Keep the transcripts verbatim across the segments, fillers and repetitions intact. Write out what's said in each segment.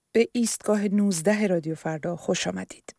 به ایستگاه نوزده رادیو فردا خوش آمدید.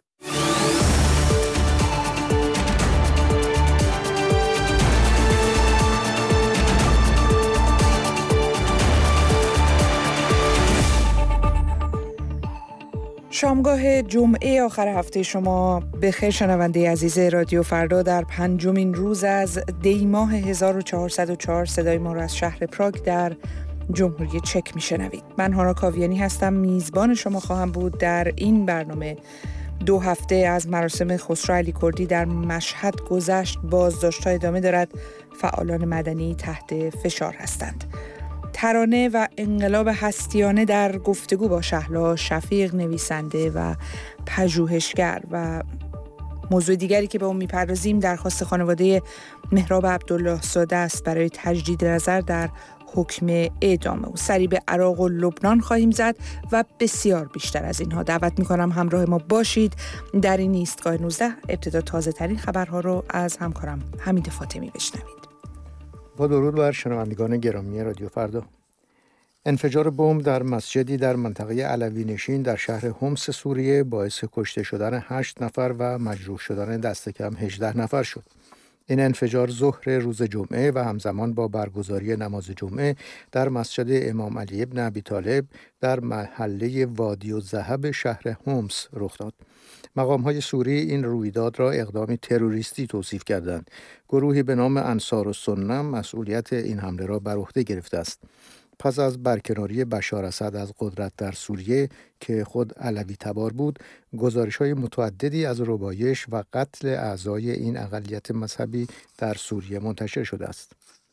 شامگاه جمعه آخر هفته شما بخیر شنونده عزیز رادیو فردا. در پنجمین روز از دی ماه هزار و چهارصد و چهار صدای ما را از شهر پراگ در جمهوری چک میشنوید. من هانا کاویانی هستم، میزبان شما خواهم بود در این برنامه. دو هفته از مراسم خسرو علی کردی در مشهد گذشت، بازداشت‌ها ادامه دارد، فعالان مدنی تحت فشار هستند. ترانه و انقلاب هستیانه در گفتگو با شهلا شفیق، نویسنده و پژوهشگر. و موضوع دیگری که به اون میپردازیم درخواست خانواده مهراب عبدالله زاده است برای تجدید نظر در حکم اعدام او. سری به عراق و لبنان خواهیم زد و بسیار بیشتر از اینها. دعوت میکنم همراه ما باشید در این ایستگاه نوزده. ابتدا تازه ترین خبرها رو از همکارم حمید فاطمی بشنوید. با درود بر شنوندگان گرامی رادیو فردا. انفجار بمب در مسجدی در منطقه علوی نشین در شهر حمص سوریه باعث کشته شدن هشت نفر و مجروح شدن دست کم هجده نفر شد. این انفجار ظهر روز جمعه و همزمان با برگزاری نماز جمعه در مسجد امام علی ابن ابی طالب در محله وادی الذهب شهر حمص رخ داد. مقام‌های سوری این رویداد را اقدامی تروریستی توصیف کردند. گروهی به نام انصارالسنه مسئولیت این حمله را بر عهده گرفته است. پس از برکناری بشار اسد از قدرت در سوریه که خود علوی تبار بود، گزارش‌های متعددی از ربایش و قتل اعضای این اقلیت مذهبی در سوریه منتشر شده است.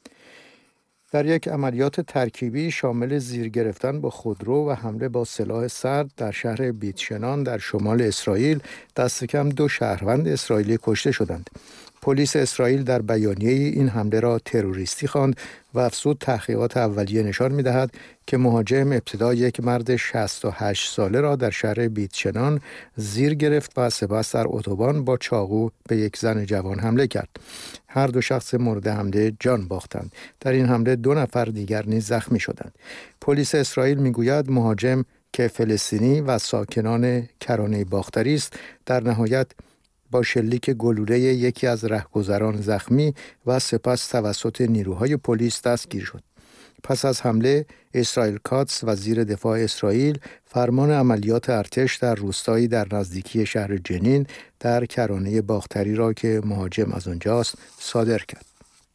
در یک عملیات ترکیبی شامل زیر گرفتن با خودرو و حمله با سلاح سرد در شهر بیتشنان در شمال اسرائیل، دست کم دو شهروند اسرائیلی کشته شدند. پلیس اسرائیل در بیانیه این حمله را تروریستی خواند و افزود تحقیقات اولیه نشان می‌دهد که مهاجم ابتدا یک مرد شصت و هشت ساله را در شهر بیتشنان زیر گرفت و سپس در اتوبان با چاقو به یک زن جوان حمله کرد. هر دو شخص مورد حمله جان باختند. در این حمله دو نفر دیگر نیز زخمی شدند. پلیس اسرائیل می‌گوید مهاجم که فلسطینی و ساکنان کرانه باختری است، در نهایت با شلیک گلوله یکی از رهگذران زخمی و سپس توسط نیروهای پلیس دستگیر شد. پس از حمله، اسرائیل کاتس وزیر دفاع اسرائیل فرمان عملیات ارتش در روستایی در نزدیکی شهر جنین در کرانه باختری را که مهاجم از آنجاست صادر کرد.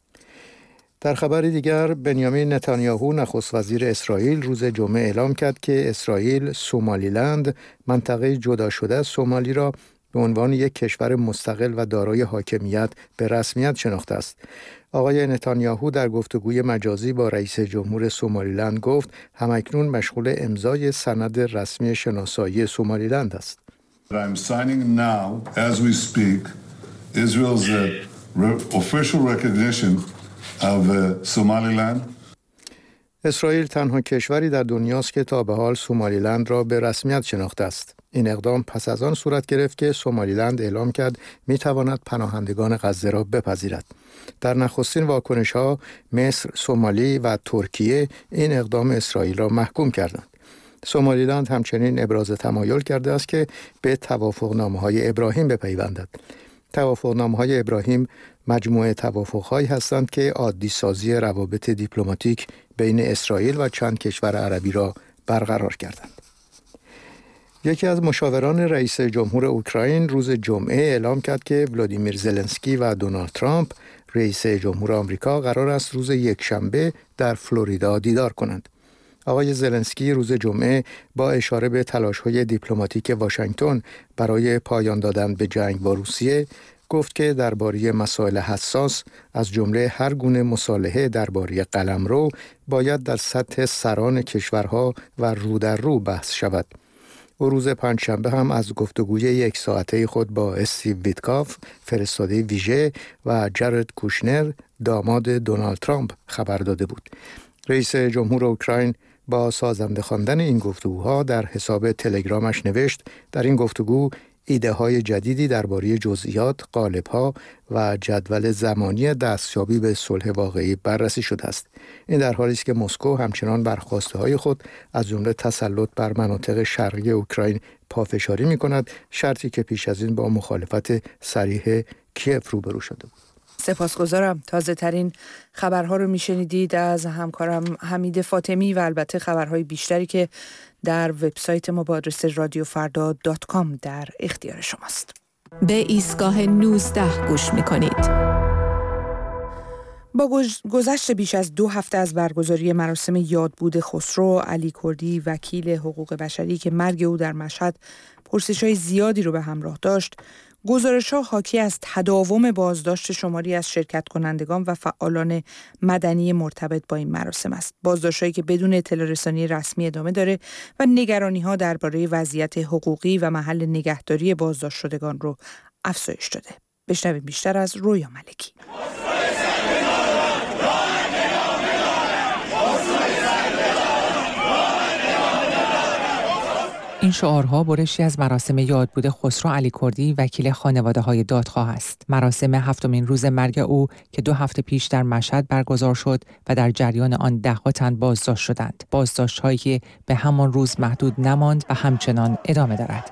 در خبر دیگر، بنیامین نتانیاهو نخست وزیر اسرائیل روز جمعه اعلام کرد که اسرائیل سومالیلند، منطقه جدا شده از سومالی را به عنوان یک کشور مستقل و دارای حاکمیت به رسمیت شناخته است. آقای نتانیاهو در گفتگوی مجازی با رئیس جمهور سومالیلند گفت همکنون مشغول امضای سند رسمی شناسایی سومالیلند است. I'm signing now as we speak Israel's official recognition of Somaliland. اسرائیل تنها کشوری در دنیاست که تا به حال سومالیلند را به رسمیت شناخته است. این اقدام پس از آن صورت گرفت که سومالیلند اعلام کرد می تواند پناهندگان غزه را بپذیرد. در نخستین واکنش‌ها مصر، سومالی و ترکیه این اقدام اسرائیل را محکوم کردند. سومالیلند همچنین ابراز تمایل کرده است که به توافقنامه‌های ابراهیم بپیوندد. توافقنامه‌های ابراهیم مجموعه توافق‌هایی هستند که عادی سازی روابط دیپلماتیک بین اسرائیل و چند کشور عربی را برقرار کردند. یکی از مشاوران رئیس جمهور اوکراین روز جمعه اعلام کرد که ولادیمیر زلنسکی و دونالد ترامپ رئیس جمهور آمریکا قرار است روز یکشنبه در فلوریدا دیدار کنند. آقای زلنسکی روز جمعه با اشاره به تلاش‌های دیپلماتیک واشنگتن برای پایان دادن به جنگ با روسیه گفت که درباره مسائل حساس از جمله هر گونه مصالحه درباره قلمرو باید در سطح سران کشورها و رو در رو بحث شود. او روز پنجشنبه هم از گفتگوی یک ساعته خود با استیو ویتکاف، فرستاده ویژه، و جارد کوشنر، داماد دونالد ترامپ، خبر داده بود. رئیس جمهور اوکراین با سازنده خواندن این گفتگوها در حساب تلگرامش نوشت در این گفتگو ایده های جدیدی درباره جزئیات، قالب‌ها و جدول زمانی دستیابی به صلح واقعی بررسی شده است. این در حالی است که مسکو همچنان بر خواسته های خود از جمله تسلط بر مناطق شرقی اوکراین پافشاری می‌کند، شرطی که پیش از این با مخالفت صریح کیف روبرو شده بود. سپاسگزارم. تازه ترین خبرها رو میشنیدید از همکارم حمید فاطمی و البته خبرهای بیشتری که در وبسایت ما با آدرس رادیو فردا دات کام در اختیار شماست. به ایستگاه نوزده گوش میکنید. با گذشت بیش از دو هفته از برگزاری مراسم یادبود خسرو، علی کردی وکیل حقوق بشری که مرگ او در مشهد پرسش‌های زیادی رو به همراه داشت، گزارش‌ها حاکی از تداوم بازداشت شماری از شرکت کنندگان و فعالان مدنی مرتبط با این مراسم است. بازداشت‌هایی که بدون اطلاع رسانی رسمی ادامه داره و نگرانی‌ها درباره وضعیت حقوقی و محل نگهداری بازداشت شدگان رو افزایش داده. بشنویم بیشتر از رویا ملکی. این شعارها برشی از مراسم یادبود خسرو علی کردی وکیل خانواده‌های دادخواه است. مراسم هفتمین روز مرگ او که دو هفته پیش در مشهد برگزار شد و در جریان آن ده‌ها تن بازداشت شدند. بازداشت‌هایی که به همان روز محدود نماند و همچنان ادامه دارد.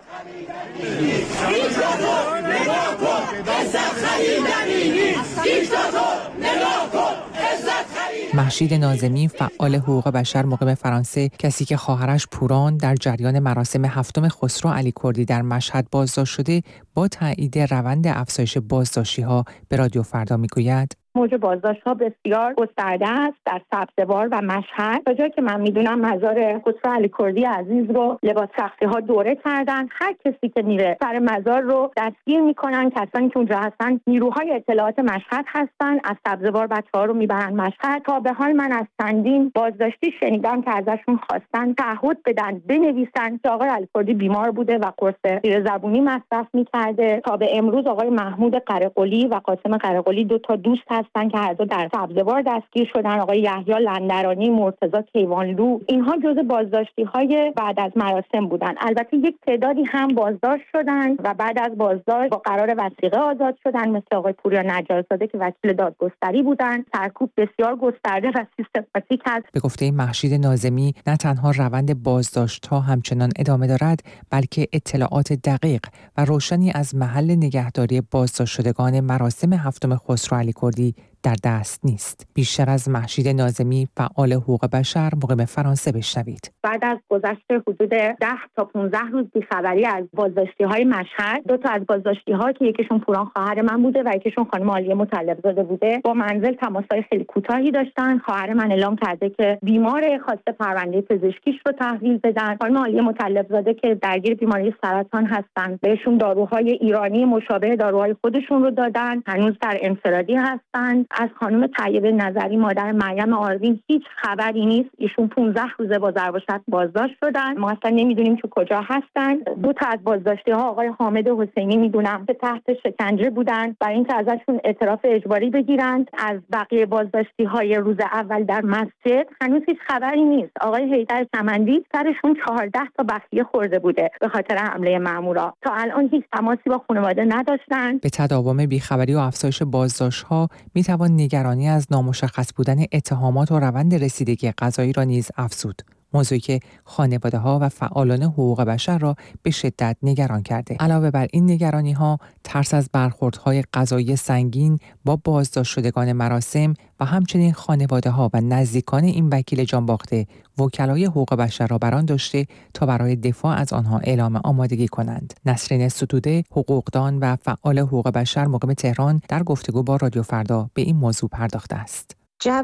مهشید ناظمی فعال حقوق بشر مقیم فرانسه، کسی که خواهرش پوران در جریان مراسم هفتم خسرو علی کردی در مشهد بازداشت شده، با تایید روند افزایش بازداشتی‌ها به رادیو فردا میگوید: موج بازداشت‌ها بسیار گسترده است در سبزوار و مشهد. تا جایی که من میدونم مزار خسرو علی کردی عزیز رو لباس سختی‌ها دوره کردن. هر کسی که میره سر مزار رو دستگیر میکنن. کسانی که اونجا هستن نیروهای اطلاعات مشهد هستن، از سبزوار بچه‌ها رو میبرن مشهد. تا به حال من از چندین بازداشتی شنیدم که ازشون خواستن تعهد بدن بنویسن که آقای علی کردی بیمار بوده و قرص زیرزبونی مصرف میکرده. تا به امروز آقای محمود قره‌قلی و قاسم قره‌قلی دو تا دوست هستن که هر دو در سبزوار دستگیر شدن. آقای یحیی لندرانی، مرتضی کیوانلو، اینها جزء بازداشتی‌های بعد از مراسم بودن. البته یک تعدادی هم بازداشت شدن و بعد از بازداشت با قرار وثیقه آزاد شدن، مثل آقای پوریا نجارزاده که وکیل دادگستری بودن. سرکوب بسیار گسترده و سیستماتیک است. به گفته مهشید ناظمی، نه تنها روند بازداشت‌ها همچنان ادامه دارد، بلکه اطلاعات دقیق و روشنی از محل نگهداری بازداشت شدگان مراسم هفتم خسرو علی کردی در دست نیست. بیشتر از مهشید ناظمی فعال حقوق بشر مقیم فرانسه بشنوید. بعد از گذشت حدود ده تا پانزده روز بیخبری از بازداشتی‌های مشهد، دو تا از بازداشتی‌ها که یکیشون پوران خواهر من بوده و یکیشون خانم عالیه مطلب زاده بوده، با منزل تماس‌های خیلی کوتاهی داشتن. خواهر من اعلام کرده که بیمار، خواسته پرونده پزشکیش رو تحویل بدن. خانم عالیه مطلب زاده که درگیر بیماری سرطان هستن، بهشون داروهای ایرانی مشابه داروهای خودشون رو دادن، هنوز در انفرادی هستن. از خانم طیبه نظری مادر مریم آروین هیچ خبری نیست. ایشون پانزده روزه با ضرب و شتم بازداشت شدن. ما اصلا نمیدونیم که کجا هستن. دو تا از بازداشتی‌ها آقای حامد حسینی میدونم که تحت شکنجه بودن برای اینکه ازشون اعتراف اجباری بگیرند. از بقیه بازداشتی‌های روز اول در مسجد هنوز هیچ خبری نیست. آقای حیدر سمندی سرشون چهارده تا بخیه خورده بوده به خاطر حمله مامورا. تا الان هیچ تماسی با خانواده نداشتن. به تداوم بیخبری و افزایش بازداشت‌ها میتوان نگرانی از نامشخص بودن اتهامات و روند رسیدگی قضایی را نیز افزود. موضوعی که خانواده‌ها و فعالان حقوق بشر را به شدت نگران کرده. علاوه بر این نگرانی‌ها، ترس از برخوردهای قضایی سنگین با بازداشت شدگان مراسم و همچنین خانواده‌ها و نزدیکان این وکیل جانباخته وکلای حقوق بشر را بران داشته تا برای دفاع از آنها اعلام آمادگی کنند. نسرین ستوده، حقوقدان و فعال حقوق بشر مقیم تهران، در گفتگو با رادیو فردا به این موضوع پرداخته است. جو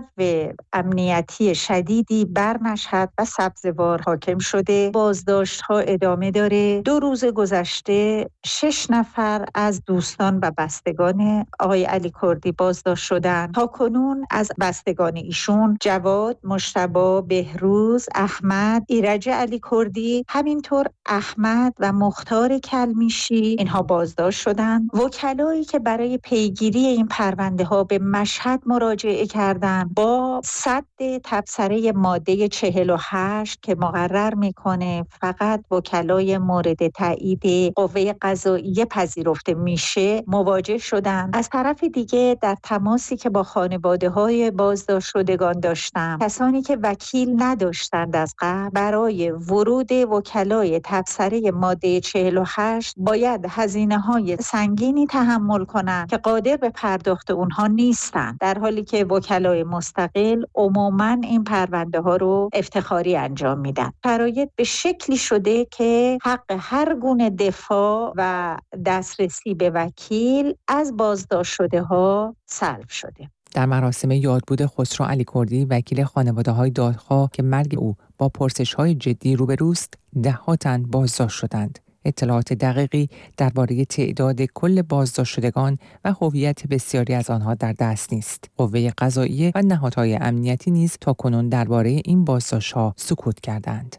امنیتی شدیدی بر مشهد و سبزوار حاکم شده. بازداشت‌ها ادامه داره. دو روز گذشته شش نفر از دوستان و بستگان آقای علی کردی بازداشت شدند. تا کنون از بستگان ایشون جواد، مجتبی، بهروز، احمد، ایرج علی کردی، همینطور احمد و مختار کلمیشی اینها بازداشت شدند. وکلایی که برای پیگیری این پرونده ها به مشهد مراجعه کرد کردند با صد تبصره ماده چهل و هشت که مقرر میکنه فقط وکلای مورد تایید قوه قضاییه پذیرفته میشه مواجه شدن. از طرف دیگه در تماسی که با خانواده های بازداشت شدگان داشتم، کسانی که وکیل نداشتند از قبل برای ورود وکلای تبصره ماده چهل و هشت باید هزینه های سنگینی تحمل کنند که قادر به پرداخت اونها نیستند، در حالی که وکلای مستقل عموماً این پرونده ها رو افتخاری انجام میدن. شرایط به شکلی شده که حق هر گونه دفاع و دسترسی به وکیل از بازداشت شده ها سلب شده. در مراسم یادبود خسرو علیکردی وکیل خانواده‌های دادخواه که مرگ او با پرسش‌های جدی روبروست، ده‌ها تن بازداشت شدند. اطلاعات دقیقی درباره تعداد کل بازداشت شدگان و هویت بسیاری از آنها در دست نیست. قوه قضاییه و نهادهای امنیتی نیز تاکنون درباره این بازداشت‌ها سکوت کردند.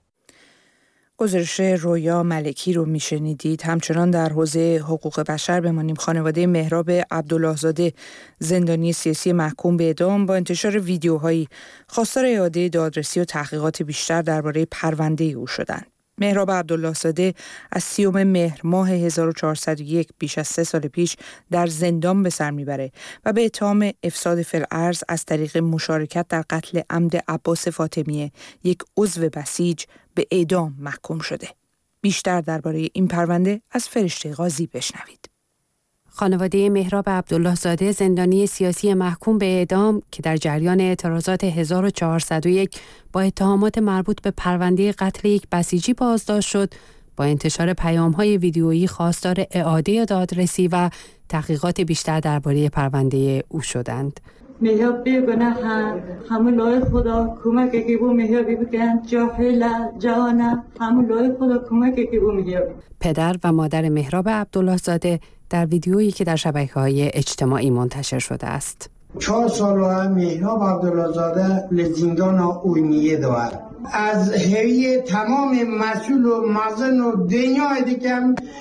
گزارش رویا ملکی رو میشنیدید. همچنان در حوزه حقوق بشر بمانیم. خانواده مهراب عبداللهزاده زندانی سیاسی محکوم به اعدام با انتشار ویدیوهایی خواستار اعاده دادرسی و تحقیقات بیشتر درباره پرونده او شدند. مهراب عبداللهزاده از سیوم مهر ماه هزار و چهارصد و یک بیش از سه سال پیش در زندان به سر میبره و به اتهام افساد فی‌الارض از طریق مشارکت در قتل عمد عباس فاطمیه، یک عضو بسیج، به اعدام محکوم شده. بیشتر درباره این پرونده از فرشته قاضی بشنوید. خانواده مهراب عبداللهزاده زندانی سیاسی محکوم به اعدام که در جریان اعتراضات هزار و چهارصد و یک با اتهامات مربوط به پرونده قتل یک بسیجی بازداشت شد، با انتشار پیام‌های ویدیویی خواستار اعاده دادرسی و تحقیقات بیشتر درباره پرونده او شدند. مهراب بیگناه همون لای خدا کمک که بو مهراب بگن جاهل جانا همون لای خدا کمک که بو مهراب. پدر و مادر مهراب عبداللهزاده در ویدیویی که در شبکه‌های اجتماعی منتشر شده است. چهار سال و مهراب عبداللهزاده لزندان اوینیه دارد. از هوی تمام مسئول و مزن و دنیا دیگه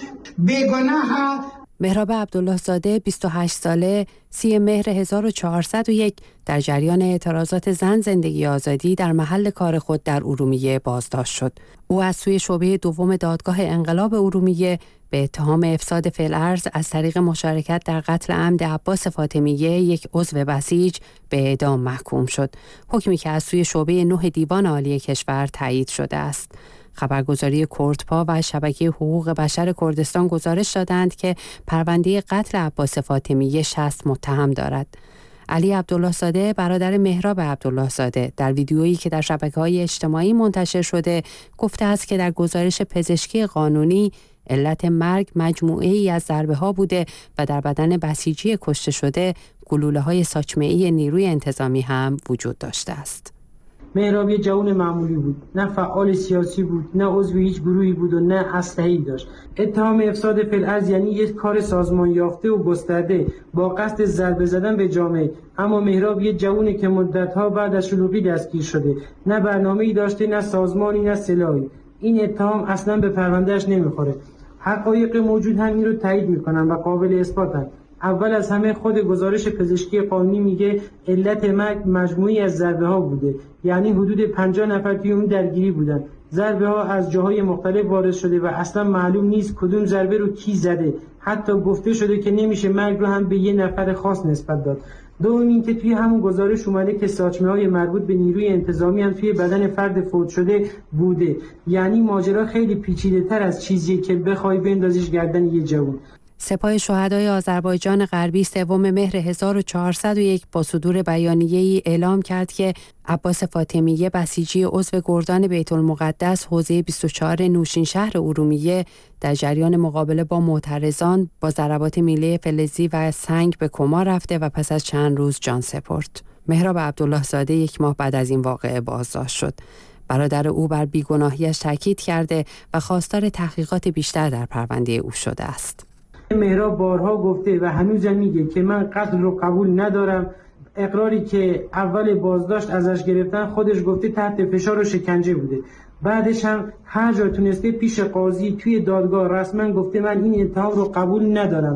بیگناه. مهراب عبداللهزاده بیست و هشت ساله سی مهر هزار و چهارصد و یک در جریان اعتراضات زن زندگی آزادی در محل کار خود در ارومیه بازداشت شد. او از سوی شعبه دوم دادگاه انقلاب ارومیه به اتهام افساد فی‌الارض از طریق مشارکت در قتل عمد عباس فاطمیه، یک عضو بسیج، به اعدام محکوم شد. حکمی که از سوی شعبه نه دیوان عالی کشور تایید شده است. خبرگزاری کردپا و شبکه حقوق بشر کردستان گزارش دادند که پرونده قتل عباس فاطمیه شصت متهم دارد. علی عبداللهزاده برادر مهراب عبداللهزاده در ویدیویی که در شبکه‌های اجتماعی منتشر شده گفته است که در گزارش پزشکی قانونی علت مرگ مجموعه ای از ضربه ها بوده و در بدن بسیجی کشته شده گلوله های ساچمه‌ای نیروی انتظامی هم وجود داشته است. مهراب یه جوان معمولی بود، نه فعال سیاسی بود، نه عضو هیچ گروهی بود و نه اسلحه‌ای داشت. اتهام افساد فی‌الارض یعنی یک کار سازمان یافته و گسترده با قصد ضربه زدن به جامعه. اما مهراب یه جوانی که مدت‌ها بعد از شلوغی دستگیر شده، نه برنامه‌ای داشته، نه سازمانی، نه سلاحی. این اتهام اصلا به پروندهش نمیخوره. حقایق موجود هم این رو تایید میکنن و قابل اثباتن. اول از همه خود گزارش پزشکی قانونی میگه علت مرگ مجموعی از ضربه ها بوده، یعنی حدود پنجاه نفر توی اون درگیری بودن. ضربه ها از جاهای مختلف وارد شده و اصلا معلوم نیست کدوم ضربه رو کی زده. حتی گفته شده که نمیشه مرگ رو هم به یه نفر خاص نسبت داد. دوم این که توی همون گزارش اومده که ساچمه‌های مربوط به نیروی انتظامی هم توی بدن فرد فوت شده بوده. یعنی ماجرا خیلی پیچیده‌تر از چیزیه که بخوای بندازیش گردن یه جوان. سپاه شهدای آذربایجان غربی سوم مهر هزار و چهارصد و یک با صدور بیانیه‌ای اعلام کرد که عباس فاطمیه بسیجی عضو گردان بیت المقدس حوزه بیست و چهار نوشین شهر ارومیه در جریان مقابله با معترضان با ضربات میله فلزی و سنگ به کما رفته و پس از چند روز جان سپرد. مهراب عبداللهزاده یک ماه بعد از این واقعه بازداشت شد. برادر او بر بیگناهیش تاکید کرده و خواستار تحقیقات بیشتر در پرونده او شده است. مهراب بارها گفته و هنوزم میگه که من قتل رو قبول ندارم. اقراری که اول بازداشت ازش گرفتن خودش گفته تحت فشار و شکنجه بوده. بعدش هم هر جا تونسته پیش قاضی توی دادگاه رسما گفته من این اتهام رو قبول ندارم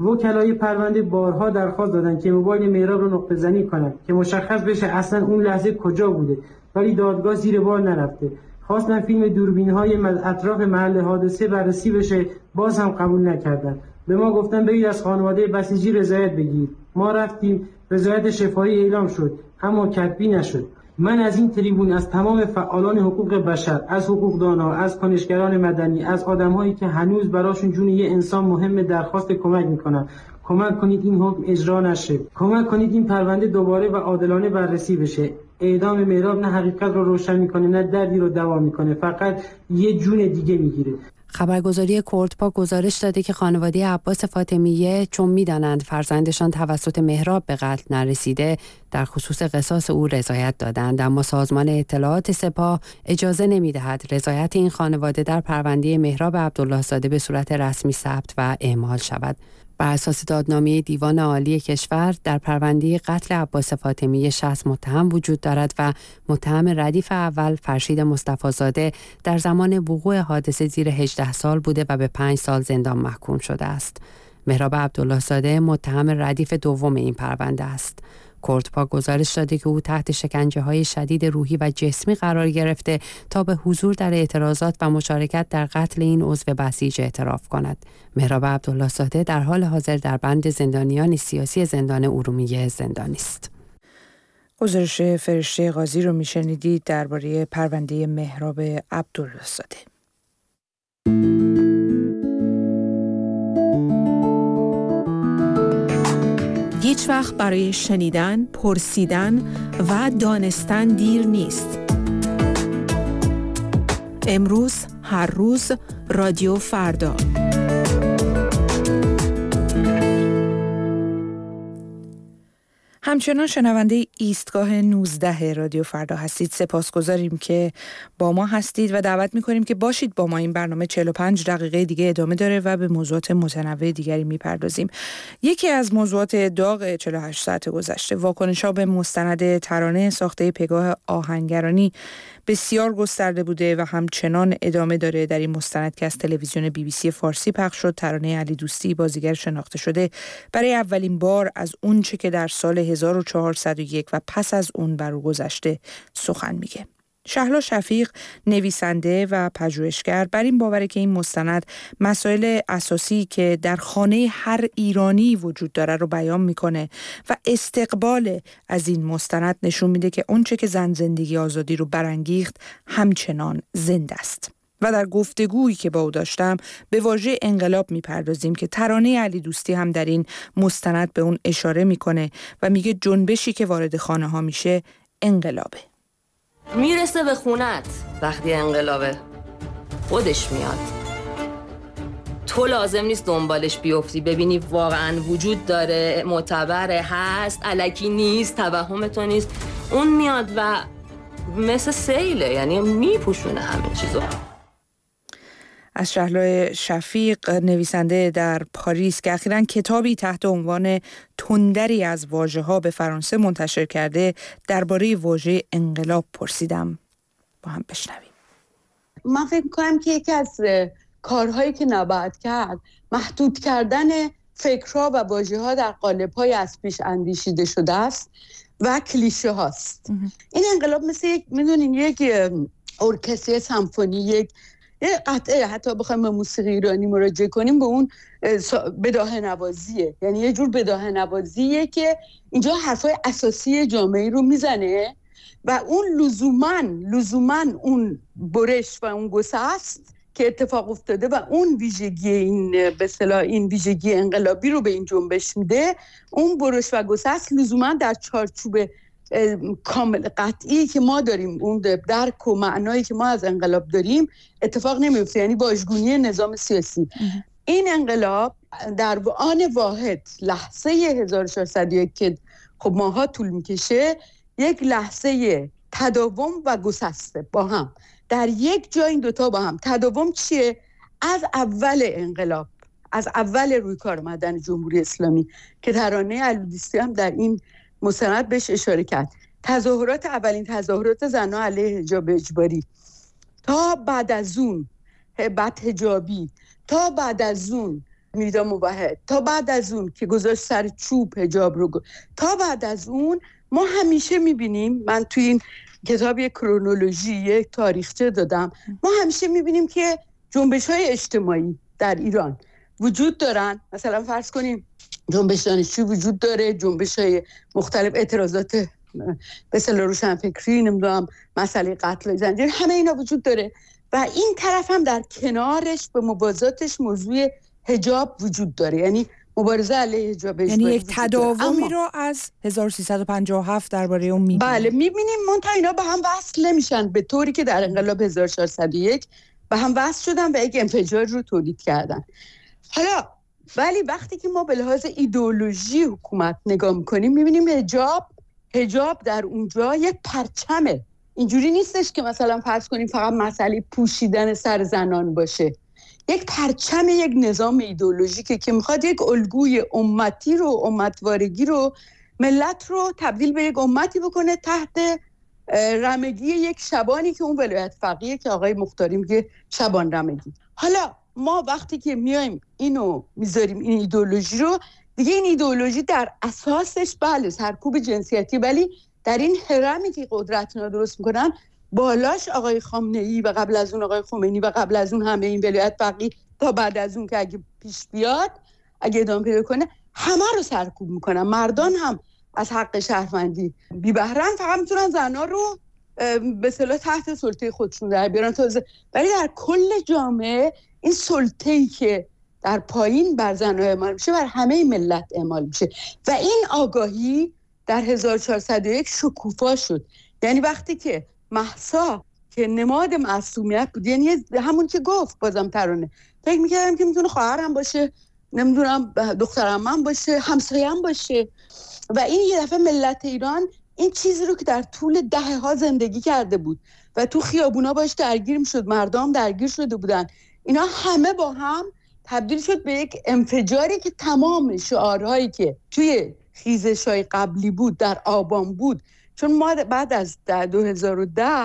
وکلای پرونده بارها درخواست دادن که موبایل مهراب رو نقطه زنی کنند که مشخص بشه اصلا اون لحظه کجا بوده، ولی دادگاه زیر بار نرفته. خواستن فیلم دوربین‌های اطراف محل حادثه بررسی بشه، باز هم قبول نکردن. به ما گفتن برید از خانواده بسیجی رضایت بگیرید. ما رفتیم، رضایت شفاهی اعلام شد، اما کتبی نشد. من از این تریبون از تمام فعالان حقوق بشر، از حقوقدان‌ها، از کنشگران مدنی، از آدم‌هایی که هنوز براشون جون یه انسان مهم درخواست کمک میکنن، کمک کنید این حکم اجرا نشه، کمک کنید این پرونده دوباره و عادلانه بررسی بشه. اعدام مهراب نه حقیقت رو روشن میکنه نه دردی رو دوا میکنه، فقط یه جون دیگه میگیره. خبرگزاری کردپا گزارش داده که خانواده عباس فاطمیه چون میدانند فرزندشان توسط مهراب به قتل نرسیده در خصوص قصاص او رضایت دادند، اما سازمان اطلاعات سپاه اجازه نمیدهد رضایت این خانواده در پرونده مهراب عبدالله زاده به صورت رسمی ثبت و اعمال شود. بر اساس دادنامه دیوان عالی کشور در پرونده قتل عباس فاطمیه شصت متهم وجود دارد و متهم ردیف اول فرشید مصطفی زاده در زمان وقوع حادثه زیر هجده سال بوده و به پنج سال زندان محکوم شده است. مهراب عبدالله زاده متهم ردیف دوم این پرونده است. کردپا گزارش داده که او تحت شکنجه‌های شدید روحی و جسمی قرار گرفته تا به حضور در اعتراضات و مشارکت در قتل این عضو بسیج اعتراف کند. مهراب عبدالله زاده در حال حاضر در بند زندانیان سیاسی زندان ارومیه زندانی است. گزارش فرشته قاضی رو میشنیدید درباره پرونده مهراب عبدالله زاده. هیچ وقت برای شنیدن، پرسیدن و دانستن دیر نیست. امروز، هر روز، رادیو فردا. همچنان شنونده ایستگاه نوزده رادیو فردا هستید. سپاسگزاریم که با ما هستید و دعوت می‌کنیم که باشید با ما. این برنامه چهل و پنج دقیقه دیگه ادامه داره و به موضوعات متنوع دیگری میپردازیم. یکی از موضوعات داغ چهل و هشت ساعت گذشته واکنش‌ها به مستند ترانه ساخته پگاه آهنگرانی بسیار گسترده بوده و همچنان ادامه داره. در این مستند که از تلویزیون بی بی سی فارسی پخش شد، ترانه علی دوستی بازیگر شناخته شده برای اولین بار از اونچه که در سال هزار و چهارصد و یک و پس از اون بر او گذشته سخن میگه. شهلا شفیق نویسنده و پژوهشگر بر این باوره که این مستند مسائل اساسی که در خانه هر ایرانی وجود داره رو بیان میکنه و استقبال از این مستند نشون میده که اونچه که زن زندگی آزادی رو برانگیخت همچنان زنده است. و در گفتگویی که با او داشتم به واژه انقلاب میپردازیم که ترانه علی دوستی هم در این مستند به اون اشاره میکنه و میگه جنبشی که وارد خانه ها میشه انقلابه. میرسه به خونت وقتی انقلابه، خودش میاد. تو لازم نیست دنبالش بیفتی، ببینی واقعا وجود داره، معتبره، هست، الکی نیست، توهم تو نیست. اون میاد و مثل سیله، یعنی میپوشونه همه چیزو. از شهلا شفیق نویسنده در پاریس که اخیراً کتابی تحت عنوان تندری از واژه‌ها به فرانسه منتشر کرده درباره واژه انقلاب پرسیدم. با هم بشنویم. من فکر می‌کنم که یکی از کارهایی که نباید کرد محدود کردن فکرها و واژه‌ها در قالب‌های از پیش اندیشیده شده است و کلیشه هاست. این انقلاب مثل یک میدونین یک ارکستر سمفونی، یک یه قطعه، حتی بخوایم به موسیقی ایرانی مراجعه کنیم به اون بداهه نوازیه، یعنی یه جور بداهه نوازیه که اینجا حرفای اساسی جامعه رو میزنه و اون لزوماً لزوماً اون برش و اون گسست که اتفاق افتاده و اون ویژگی این به اصطلاح این ویژگی انقلابی رو به این جنبش میده. اون برش و گسست لزوماً در چارچوب کامل قطعی که ما داریم، اون درک و معنایی که ما از انقلاب داریم اتفاق نمیفته، یعنی واژگونی نظام سیاسی. این انقلاب در آن واحد لحظه هزار و چهارصد و یک که خب ماها طول میکشه، یک لحظه تداوم و گسسته با هم در یک جای، این دوتا با هم. تداوم چیه؟ از اول انقلاب، از اول روی کار آمدن جمهوری اسلامی که ترانه علی دوستی هم در این مستند بهش اشاره کرد، تظاهرات، اولین تظاهرات زنها علیه حجاب اجباری، تا بعد از اون بعد حجابی، تا بعد از اون میرزا موحد تا بعد از اون که گذاشت سر چوب حجاب رو گذاشت، تا بعد از اون ما همیشه میبینیم، من توی این کتاب یک کرونولوژی یک تاریخچه دادم، ما همیشه میبینیم که جنبش‌های اجتماعی در ایران وجود دارن. مثلا فرض کنیم جنبش دانشجو وجود داره، جنبش‌های مختلف، اعتراضات به اصطلاح روشنفکری، نمیدونم مسئله قتل زنجیر، همه اینا وجود داره و این طرف هم در کنارش به موازاتش موضوع حجاب وجود داره، یعنی مبارزه علیه حجاب اجباری، یعنی یک تداومی رو از هزار و سیصد و پنجاه و هفت درباره اون می‌بینیم. بله می‌بینیم، منتها اینا به هم وصل نمیشن به طوری که در انقلاب هزار و چهارصد و یک به هم وصل شدن و یک انفجار رو تولید کردن. حالا ولی وقتی که ما به لحاظ ایدئولوژی حکومت نگاه می‌کنیم می‌بینیم حجاب حجاب در اونجا یک پرچمه. اینجوری نیستش که مثلا فرض کنیم فقط مسئله پوشیدن سر زنان باشه. یک پرچم، یک نظام ایدئولوژیکه که میخواد یک الگوی امتی رو، امتوارگی رو، ملت رو تبدیل به یک امتی بکنه تحت رمگی یک شبانی که اون ولایت فقیه که آقای مختاری میگه شبان رمگی. حالا ما وقتی که میایم اینو میذاریم این ایدئولوژی رو، دیگه این ایدئولوژی در اساسش بله سرکوب جنسیتی، ولی در این هرمی که قدرت اینا درست میکنن بالاش آقای خامنه‌ای و قبل از اون آقای خمینی و قبل از اون همه این ولایت فقیه تا بعد از اون که اگه پیش بیاد، اگه ادامه پیدا کنه، همه رو سرکوب میکنن. مردان هم از حق شهروندی بی بهره‌اند، فقط میتونن زنا رو به اصطلاح تحت سلطه خودشون در بیارن تازه. ولی در کل جامعه این سلطه‌ای که در پایین بر زن‌ها اعمال میشه بر همه ملت اعمال میشه و این آگاهی در هزار و چهارصد و یک شکوفا شد. یعنی وقتی که مهسا که نماد معصومیت بود، یعنی همون که گفت بازم ترانه، فکر میکردم که میتونه خواهرم باشه، نمیدونم دخترم باشه، همسایه‌ام باشه و این یه دفعه ملت ایران این چیزی رو که در طول دهه ها زندگی کرده بود و تو خیابونا باش درگیر میشد، مردم درگیر شده بودن، اینا همه با هم تبدیل شد به یک انفجاری که تمام شعارهایی که توی خیزش‌های قبلی بود در آبان بود، چون ما بعد از دو هزار و ده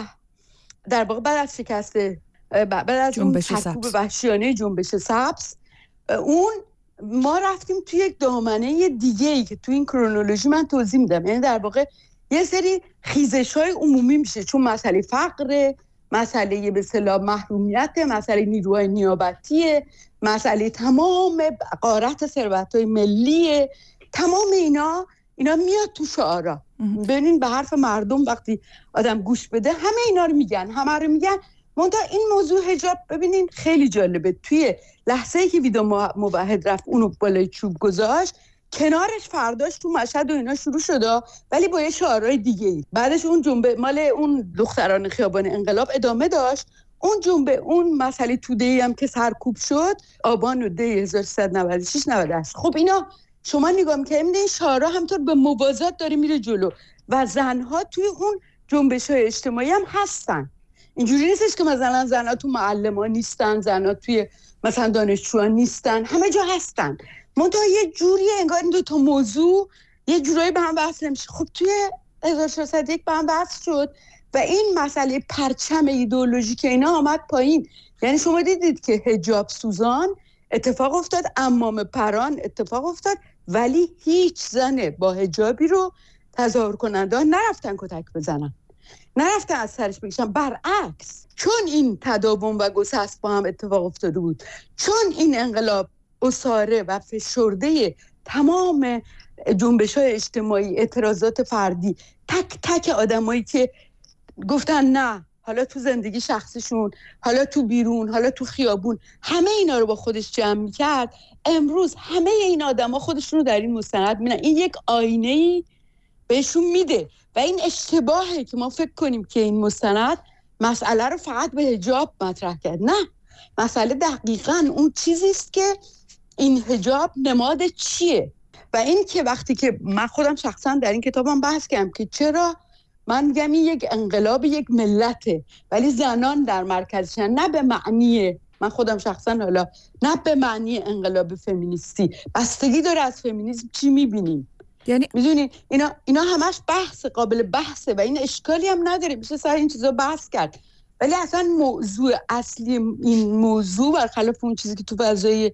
در واقع بعد از شکست بعد از اون سرکوب وحشیانه جنبش سبز، اون ما رفتیم توی یک دامنه دیگه‌ای که توی این کرونولوژی من توضیح میدم. یعنی در واقع یه سری خیزش‌های عمومی میشه، چون مسئله فقر، مسئله به اصطلاح محرومیت، مسئله نیروهای نیابتی، مسئله تمام غارت ثروت‌های ملی، تمام اینا اینا میاد تو شعارا. ببینین به حرف مردم وقتی آدم گوش بده همه اینا رو میگن، همه رو میگن. منتها این موضوع حجاب ببینین خیلی جالبه، توی لحظه‌ای که ویدا موحد رفت اونو بالای چوب گذاشت، کنارش فرداش تو مشهد و اینا شروع شده، ولی با یه شعارهای دیگه ای. بعدش اون جنبه مال اون دختران خیابان انقلاب ادامه داشت، اون جنبه اون مسئله توده‌ای هم که سرکوب شد آبان و دی هزار و سیصد و نود و شش نود و هشت. خب اینا شما نگاه می‌کنید این شعارها همطور به موازات داره میره جلو و زنها توی اون جنبش‌های اجتماعی هم هستن. اینجوری نیستش که مثلا زنها تو معلم‌ها نیستن، زنها توی مثلا دانشجوها نیستن، همه جا هستن. منتها یه جوری انگار این دو تا موضوع یه جورایی به هم وصل نمیشه. خب توی هزار و چهارصد و یک به هم وصل شد و این مسئله پرچم ایدئولوژیک اینا آمد پایین. یعنی شما دیدید که حجاب سوزان اتفاق افتاد، عمامه پران اتفاق افتاد، ولی هیچ زن با حجابی رو تظاهر کننده نرفتن کتک بزنن، نرفتن از سرش بکشن. برعکس، چون این تداوم و گسست با هم اتفاق افتاده بود، چون این انقلاب اساره و فشرده تمام جنبش‌های اجتماعی، اعتراضات فردی، تک تک آدمایی که گفتن نه، حالا تو زندگی شخصیشون، حالا تو بیرون، حالا تو خیابون، همه اینا رو با خودش جمع می‌کرد. امروز همه این آدما خودشون رو در این مستند می‌بینن. این یک آینه‌ای بهشون میده و این اشتباهه که ما فکر کنیم که این مستند مسئله رو فقط به حجاب مطرح کرد. نه، مسئله دقیقاً اون چیزی است که این حجاب نماد چیه و این که وقتی که من خودم شخصا در این کتابم بحث کردم که چرا من میگم این یک انقلاب یک ملته ولی زنان در مرکزشن، نه به معنی من خودم شخصا حالا نه به معنی انقلاب فمینیستی، بستگی داره از فمینیسم چی میبینیم. یعنی میدونی اینا اینا همش بحث قابل بحثه و این اشکالی هم نداره، میشه سر این چیزا بحث کرد، ولی اصلا موضوع اصلی این موضوع برخلاف اون چیزی که تو فضای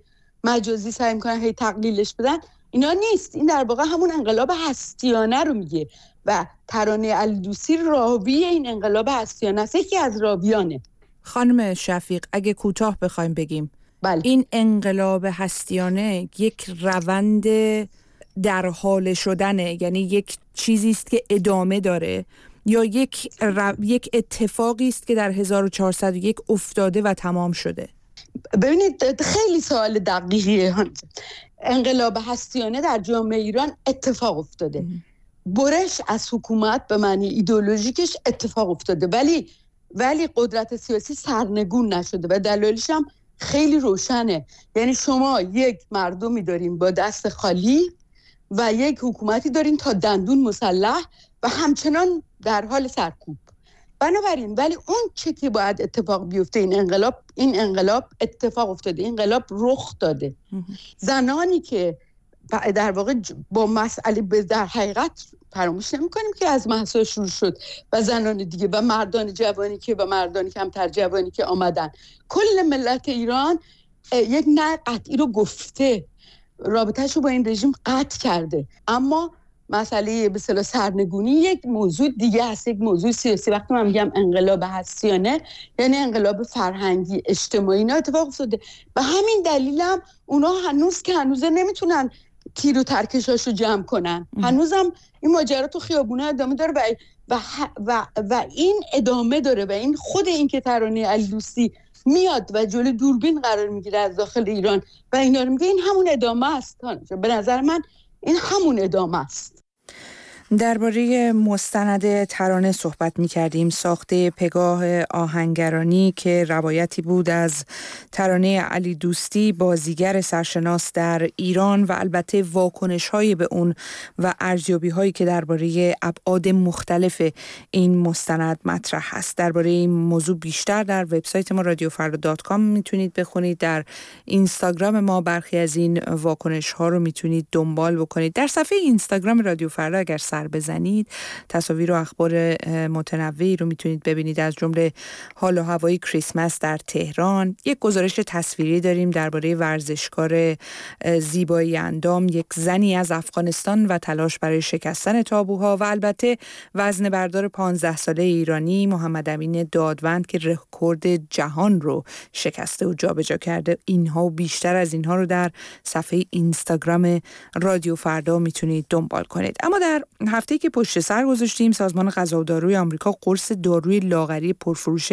مجازی سعی میکنن هی تقلیلش بدن، اینا نیست. این در واقع همون انقلاب هستیانه رو میگه و ترانه علی دوستی راوی این انقلاب هستیانه است، یکی از راویانه. خانم شفیق اگه کوتاه بخوایم بگیم بله. این انقلاب هستیانه یک روند در حال شدنه، یعنی یک چیزی است که ادامه داره، یا یک رو... یک اتفاقی است که در هزار و چهارصد و یک افتاده و تمام شده؟ ببینید خیلی سوال دقیقیه. انقلاب هستیانه در جامعه ایران اتفاق افتاده، برش از حکومت به معنی ایدئولوژیکش اتفاق افتاده، ولی ولی قدرت سیاسی سرنگون نشده و دلایلش هم خیلی روشنه. یعنی شما یک مردمی داریم با دست خالی و یک حکومتی داریم تا دندون مسلح و همچنان در حال سرکوب. بنابراین ولی اون چه که باید اتفاق بیفته، این انقلاب این انقلاب اتفاق افتاده، این انقلاب رخ داده. زنانی که در واقع با مسئله به در حقیقت فراموش نمی کنیم که از مهسا شروع شد و زنان دیگه و مردان جوانی که و مردان کمتر جوانی که آمدن، کل ملت ایران یک نه قطعی رو گفته، رابطه‌شو با این رژیم قطع کرده. اما مسئله به اصطلاح سرنگونی یک موضوع دیگه است، یک موضوع سیاسی. وقتی من میگم انقلاب هستیانه یعنی انقلاب فرهنگی اجتماعی اینا اتفاق افتاده. به همین دلیل هم اونا هنوز که هنوز نمیتونن تیر و ترکشاشو جمع کنن، هنوزم این ماجرا تو خیابونه ادامه داره و و و, و این ادامه داره و این خود این که ترانه علی دوستی میاد و جلوی دوربین قرار میگیره از داخل ایران و اینا رو میگه، این همون ادامه است. به نظر من این همون ادامه است. درباره مستند ترانه صحبت می کردیم، ساخته پگاه آهنگرانی که روایتی بود از ترانه علی دوستی، بازیگر سرشناس در ایران، و البته واکنش های به اون و ارزیابی هایی که درباره ابعاد مختلف این مستند مطرح هست. درباره این موضوع بیشتر در وبسایت ما رادیو فردا دات کام میتونید بخونید. در اینستاگرام ما برخی از این واکنش ها رو میتونید دنبال بکنید. در صفحه اینستاگرام رادیو فردا اگر سر بزنید تصاویر و اخبار متنوعی رو میتونید ببینید، از جمله حال و هوای کریسمس در تهران. یک گزارش تصویری داریم درباره ورزشکار زیبایی اندام، یک زنی از افغانستان و تلاش برای شکستن تابوها، و البته وزنه بردار پانزده ساله ایرانی محمد امین دادوند که رکورد جهان رو شکسته و جابجا کرده. اینها و بیشتر از اینها رو در صفحه اینستاگرام رادیو فردا میتونید دنبال کنید. اما در هفته‌ای که پشت سر گذاشتیم، سازمان غذا و داروی آمریکا قرص داروی لاغری پرفروش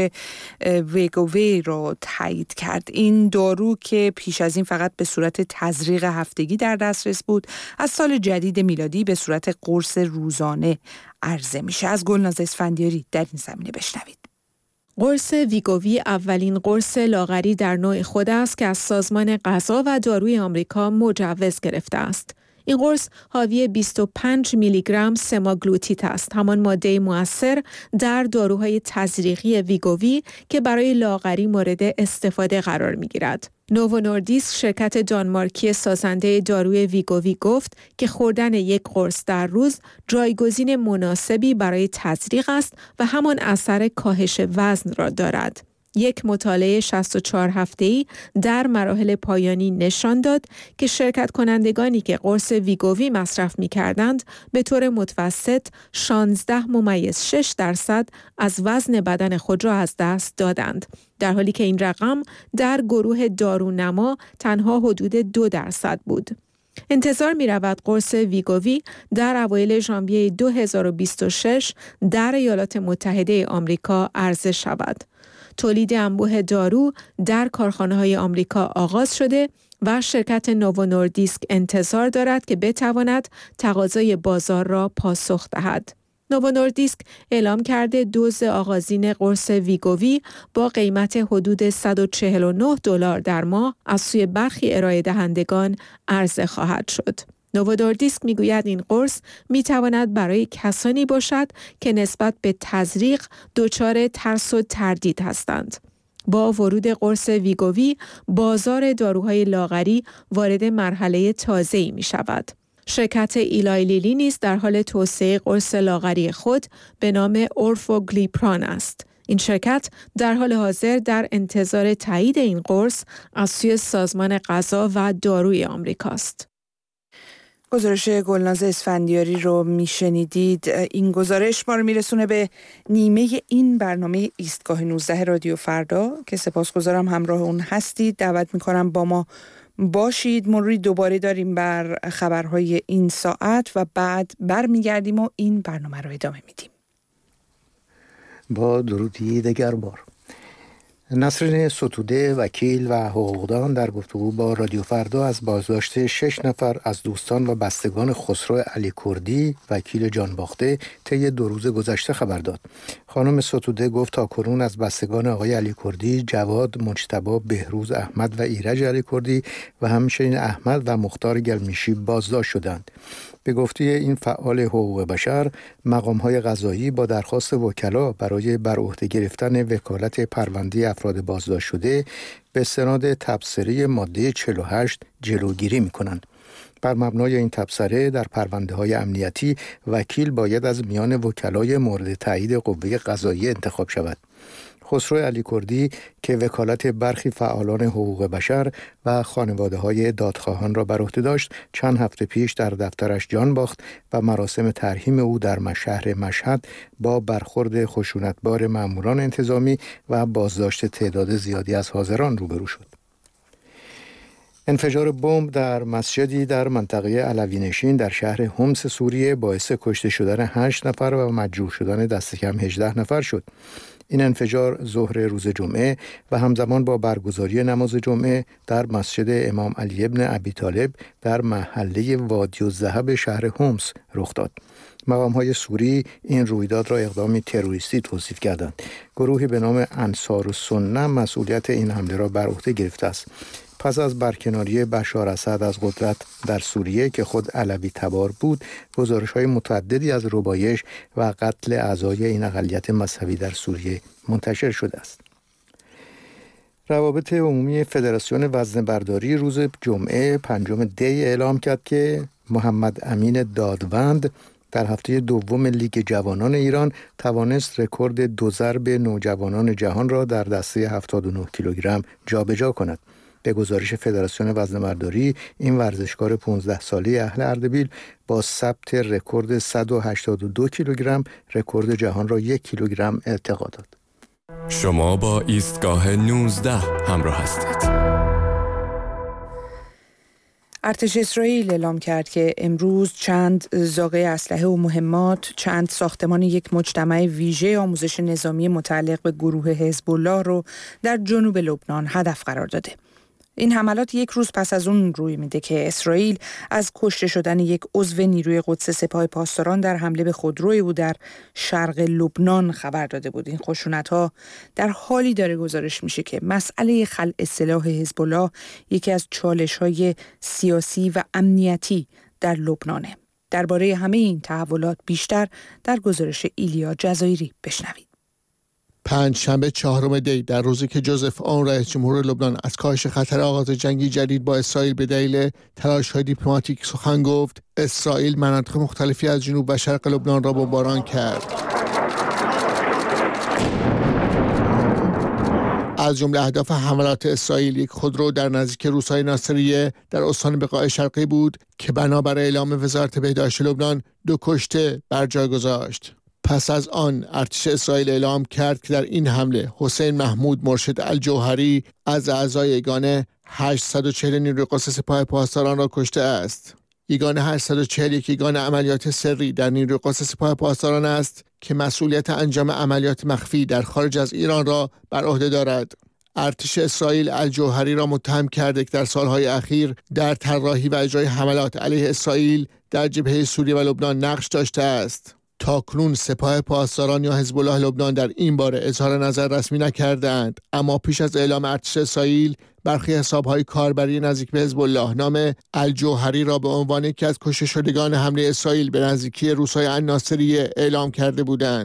ویگووی را تایید کرد. این دارو که پیش از این فقط به صورت تزریق هفتگی در دسترس بود، از سال جدید میلادی به صورت قرص روزانه عرضه میشه. از گلناز اسفندیاری در این زمینه بشنوید. قرص ویگووی اولین قرص لاغری در نوع خود است که از سازمان غذا و داروی آمریکا مجوز گرفته است. این قرص حاوی بیست و پنج میلی گرم سماگلوتیت است، همان ماده مؤثر در داروهای تزریقی ویگووی که برای لاغری مورد استفاده قرار می‌گیرد. نوو نوردیسک، شرکت دانمارکی سازنده داروی ویگووی، گفت که خوردن یک قرص در روز جایگزین مناسبی برای تزریق است و همان اثر کاهش وزن را دارد. یک مطالعه شصت و چهار هفته‌ای در مراحل پایانی نشان داد که شرکت کنندگانی که قرص ویگووی مصرف می‌کردند به طور متوسط شانزده ممیز شش درصد از وزن بدن خود را از دست دادند، در حالی که این رقم در گروه دارونما تنها حدود دو درصد بود. انتظار می رود قرص ویگووی در اوایل ژانویه دو هزار و بیست و شش در ایالات متحده آمریکا عرضه شود. تولید انبوه دارو در کارخانه‌های آمریکا آغاز شده و شرکت نوو نوردیسک انتظار دارد که بتواند تقاضای بازار را پاسخ دهد. نوو نوردیسک اعلام کرده دوز آغازین قرص ویگووی با قیمت حدود صد و چهل و نه دلار در ماه از سوی برخی ارائه دهندگان عرضه خواهد شد. نوو نوردیسک میگوید این قرص میتواند برای کسانی باشد که نسبت به تزریق دچار ترس و تردید هستند. با ورود قرص ویگووی، بازار داروهای لاغری وارد مرحله تازه‌ای می شود. شرکت ایلای لیلی نیز در حال توسعه قرص لاغری خود به نام اورفوگلیپران است. این شرکت در حال حاضر در انتظار تایید این قرص از سوی سازمان غذا و داروی آمریکاست. گزارش گلناز اسفندیاری رو میشنیدید. این گزارش ما رو میرسونه به نیمه این برنامه ایستگاه نوزده رادیو فردا که سپاسگزارم همراه اون هستید. دعوت میکنم با ما باشید. مروری دوباره داریم بر خبرهای این ساعت و بعد برمیگردیم و این برنامه رو ادامه میدیم. با درودی دگر بار. نسرین ستوده وکیل و حقوقدان در گفتگو با رادیو فردا از بازداشت شش نفر از دوستان و بستگان خسرو علی کردی وکیل جانباخته طی دو روز گذشته خبر داد. خانم ستوده گفت تاکنون از بستگان آقای علی کردی جواد، مجتبی، بهروز احمد و ایرج علی کردی و همچنین احمد و مختار گلمیشی بازداشت شدند. به گفته این فعال حقوق بشر، مقام‌های قضایی با درخواست وکلا برای بر عهده گرفتن وکالت پرونده افراد بازداشت شده به استناد تبصره ماده چهل و هشت جلوگیری می‌کنند. بر مبنای این تبصره در پرونده‌های امنیتی وکیل باید از میان وکلای مورد تایید قوه قضاییه انتخاب شود. خسرو علی کردی که وکالت برخی فعالان حقوق بشر و خانواده‌های دادخواهان را بر عهده داشت، چند هفته پیش در دفترش جان باخت و مراسم ترحیم او در شهر مشهد با برخورد خشونتبار ماموران انتظامی و بازداشت تعداد زیادی از حاضران روبرو شد. انفجار بمب در مسجدی در منطقه علوی‌نشین در شهر حمص سوریه باعث کشته شدن هشت نفر و مجروح شدن دست کم هجده نفر شد. این انفجار ظهر روز جمعه و همزمان با برگزاری نماز جمعه در مسجد امام علی ابن ابی طالب در محله وادی الذهب شهر حمص رخ داد. مقام‌های سوری این رویداد را اقدامی تروریستی توصیف کردند. گروهی به نام انصارالسنه مسئولیت این حمله را بر عهده گرفته است. پس از برکناری بشار اسد از قدرت در سوریه که خود علوی تبار بود، گزارش‌های متعددی از ربایش و قتل اعضای این اقلیت مذهبی در سوریه منتشر شده است. روابط عمومی فدراسیون وزنه‌برداری روز جمعه پنجم دی اعلام کرد که محمد امین دادوند در هفته دوم لیگ جوانان ایران توانست رکورد دو ضرب نوجوانان جهان را در دسته هفتاد و نه کیلوگرم جابجا کند. به گزارش فدراسیون وزنه‌برداری، این ورزشکار پانزده ساله اهل اردبیل با ثبت رکورد صد و هشتاد و دو کیلوگرم رکورد جهان را یک کیلوگرم ارتقا داد. شما با ایستگاه نوزده همراه هستید. ارتش اسرائیل اعلام کرد که امروز چند زاغه اسلحه و مهمات، چند ساختمان یک مجتمع ویژه آموزش نظامی متعلق به گروه حزب الله رو در جنوب لبنان هدف قرار داده. این حملات یک روز پس از اون روی میده که اسرائیل از کشته شدن یک عضو نیروی قدس سپاه پاسداران در حمله به خودروی او در شرق لبنان خبر داده بود. این خشونت‌ها در حالی داره گزارش میشه که مسئله خلع سلاح حزب الله یکی از چالش‌های سیاسی و امنیتی در لبنانه. درباره همه این تحولات بیشتر در گزارش ایلیا جزایری بشنوید. پنج شنبه چهارم دی در روزی که جوزف آن رئیس جمهور لبنان از کاهش خطر آغاز جنگی جدید با اسرائیل به دلیل تلاش‌های دیپلماتیک سخن گفت، اسرائیل مناطق مختلفی از جنوب و شرق لبنان را بمباران کرد. از جمله اهداف حملات اسرائیل یک خودرو در نزدیک روسای ناصریه در استان بقاع شرقی بود که بنابر اعلام وزارت بهداشت لبنان دو کشته بر جای گذاشت. پس از آن ارتش اسرائیل اعلام کرد که در این حمله حسین محمود مرشد الجوهری از اعضای یگان هشتصد و چهل نیروی قدس سپاه پاسداران را کشته است. یگان هشتصد و چهل یک یگان عملیات سری در نیروی قدس سپاه پاسداران است که مسئولیت انجام عملیات مخفی در خارج از ایران را بر عهده دارد. ارتش اسرائیل الجوهری را متهم کرده که در سالهای اخیر در طراحی و اجرای حملات علیه اسرائیل در جبهه سوریه و لبنان نقش داشته است. تاکنون سپاه پاسداران یا حزب الله لبنان در این باره اظهار نظر رسمی نکردند، اما پیش از اعلام ارتش اسرائیل برخی حساب‌های کاربری نزدیک به حزب الله نام الجوهری را به عنوان یکی از کشته شدگان حمله اسرائیل به نزدیکی روسای الناصریه اعلام کرده بودند.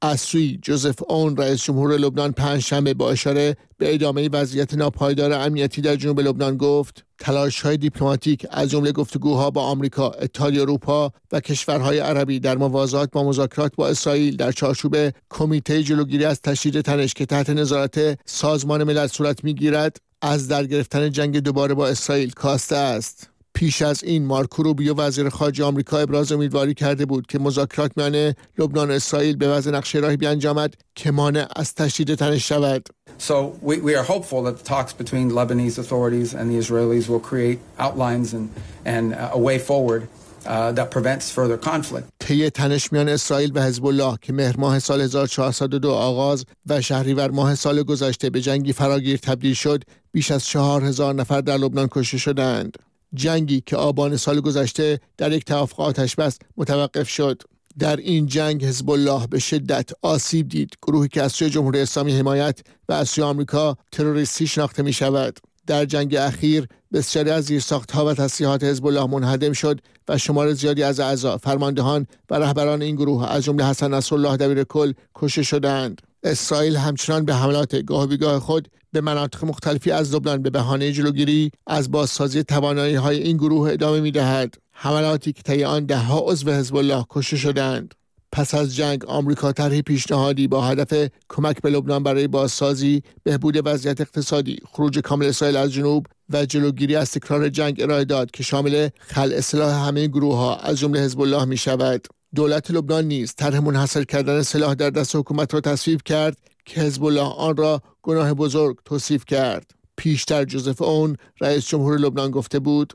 از سوی جوزف اون رئیس جمهور لبنان پنجشنبه با اشاره به ادامه وضعیت ناپایدار امنیتی در جنوب لبنان گفت تلاش‌های دیپلماتیک از جمله گفتگوها با آمریکا، اتحادیه اروپا و کشورهای عربی در موازات با مذاکرات با اسرائیل در چارچوب کمیته جلوگیری از تشدید تنش که تحت نظارت سازمان ملل صورت می‌گیرد از در گرفتن جنگ دوباره با اسرائیل کاسته است. پیش از این مارکو روبیو وزیر خارجه آمریکا ابراز امیدواری کرده بود که مذاکرات میان لبنان و اسرائیل به وضع نقشه راهی بیانجامد که مانع از تشدید تنش شود. So we, we are hopeful that the talks between Lebanese authorities and the Israelis will create outlines and, and a way forward uh, that prevents further conflict. طی تنش میان اسرائیل و حزب الله که مهر ماه سال هزار و چهارصد و دو آغاز و شهریور ماه سال گذشته به جنگی فراگیر تبدیل شد، بیش از چهار هزار نفر در لبنان کشته شدند. جنگی که آبان سال گذشته در یک توافق آتش بس متوقف شد. در این جنگ حزب الله به شدت آسیب دید. گروهی که از سوی جمهوری اسلامی حمایت و از سوی آمریکا تروریستی شناخته می شود. در جنگ اخیر بسیاری از زیرساخت‌ها و تسلیحات حزب الله منهدم شد و شمار زیادی از اعضا، فرماندهان و رهبران این گروه از جمله حسن نصرالله دبیرکل کشته شدند. اسرائیل همچنان به حملات گاه بیگاه خود به مناطق مختلفی از لبنان به بهانه جلوگیری از بازسازی توانایی‌های این گروه ادامه می‌دهد. حملاتی که طی آن ده‌ها عضو حزب الله کشته شدند. پس از جنگ آمریکا طرحی پیشنهادی با هدف کمک به لبنان برای بازسازی، بهبود وضعیت اقتصادی، خروج کامل اسرائیل از جنوب و جلوگیری از تکرار جنگ ارائه داد که شامل خلع سلاح همه گروه‌ها از جمله حزب الله می‌شود. دولت لبنان نیز طرح منحصر کردن سلاح در دست حکومت را تصویب کرد که حزب الله آن را گناه بزرگ توصیف کرد. پیشتر جوزف اون رئیس جمهور لبنان گفته بود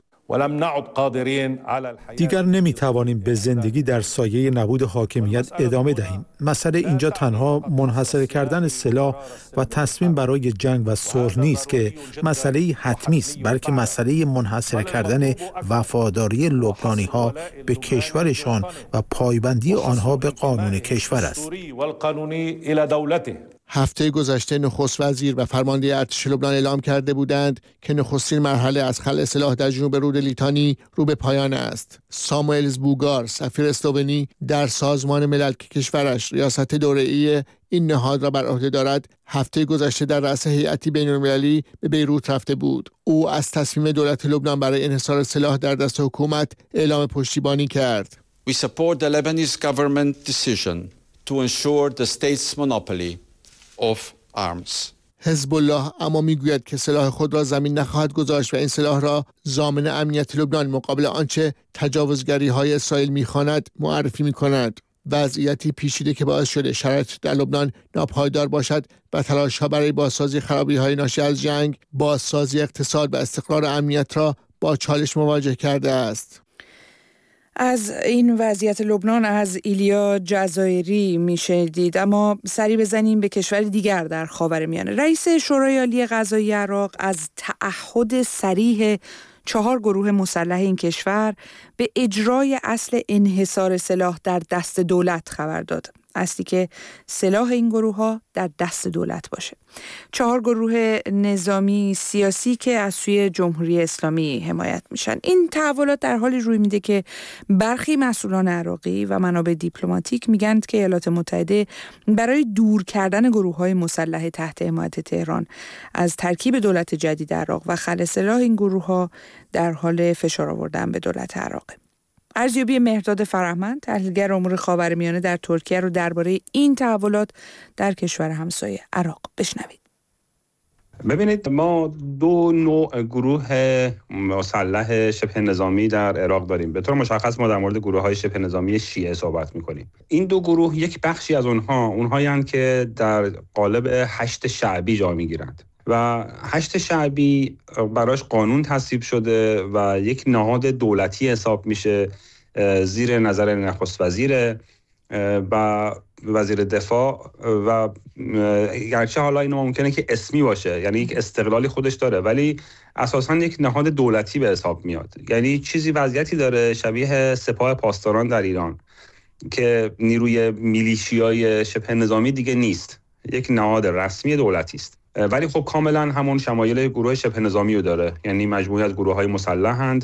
دیگر نمیتوانیم به زندگی در سایه نبود حاکمیت ادامه دهیم. مسئله اینجا تنها منحصر کردن سلاح و تصمیم برای جنگ و صلح نیست که مسئله حتمی است، بلکه مسئله منحصر کردن وفاداری لبنانی ها به کشورشان و پایبندی آنها به قانون کشور است. هفته گذشته نخست وزیر و فرمانده ارتش لبنان اعلام کرده بودند که نخستین مرحله از خلع سلاح در جنوب رود لیتانی رو به پایان است. ساموئل بوگار سفیر اسلوونی در سازمان ملل که کشورش ریاست دوره‌ای این نهاد را بر عهده دارد، هفته گذشته در رأس هیئتی بین‌المللی به بیروت رفته بود. او از تصمیم دولت لبنان برای انحصار سلاح در دست حکومت اعلام پشتیبانی کرد. We support the Lebanese government decision to ensure the state's monopoly of arms. حزب الله اما میگوید که سلاح خود را زمین نخواهد گذاشت و این سلاح را ضامن امنیت لبنان مقابل آنچه تجاوزگری های اسرائیل میخواند معرفی میکند. وضعیتی پیچیده که باعث شده شرایط در لبنان ناپایدار باشد و تلاش‌ها برای بازسازی خرابی‌های ناشی از جنگ، بازسازی اقتصاد و استقرار امنیت را با چالش مواجه کرده است. از این وضعیت لبنان از ایلیا جزایری میشنیدید. اما سری بزنیم به کشور دیگر در خاورمیانه. رئیس شورای عالی قضایی عراق از تعهد صریح چهار گروه مسلح این کشور به اجرای اصل انحصار سلاح در دست دولت خبر داد. اصلی که سلاح این گروه ها در دست دولت باشه. چهار گروه نظامی سیاسی که از سوی جمهوری اسلامی حمایت میشن. این تحولات در حالی روی میده که برخی مسئولان عراقی و منابع دیپلماتیک میگن که ایالات متحده برای دور کردن گروه های مسلح تحت حمایت تهران از ترکیب دولت جدید عراق و خلع سلاح این گروه ها در حال فشار آوردن به دولت عراق. ارزیابی مهرداد فرهمند، تحلیلگر امور خاورمیانه در ترکیه رو درباره این تحولات در کشور همسایه عراق بشنوید. ببینید، ما دو نوع گروه مسلح شبه نظامی در عراق داریم. به طور مشخص ما در مورد گروه‌های شبه نظامی شیعه صحبت می‌کنیم. این دو گروه، یک بخشی از اونها اونهایند که در قالب هشت شعبی جا می‌گیرند و هشت شعبی براش قانون تصویب شده و یک نهاد دولتی حساب میشه، زیر نظر نخست وزیر و وزیر دفاع و گرچه حالا اینو ممکنه که اسمی باشه، یعنی یک استقلالی خودش داره، ولی اساساً یک نهاد دولتی به حساب میاد. یعنی چیزی وضعیتی داره شبیه سپاه پاسداران در ایران که نیروی میلیشیای شبه نظامی دیگه نیست، یک نهاد رسمی دولتی است، ولی خب کاملا همون شمایل گروه شبه نظامی رو داره. یعنی مجموعه از گروه‌های مسلحند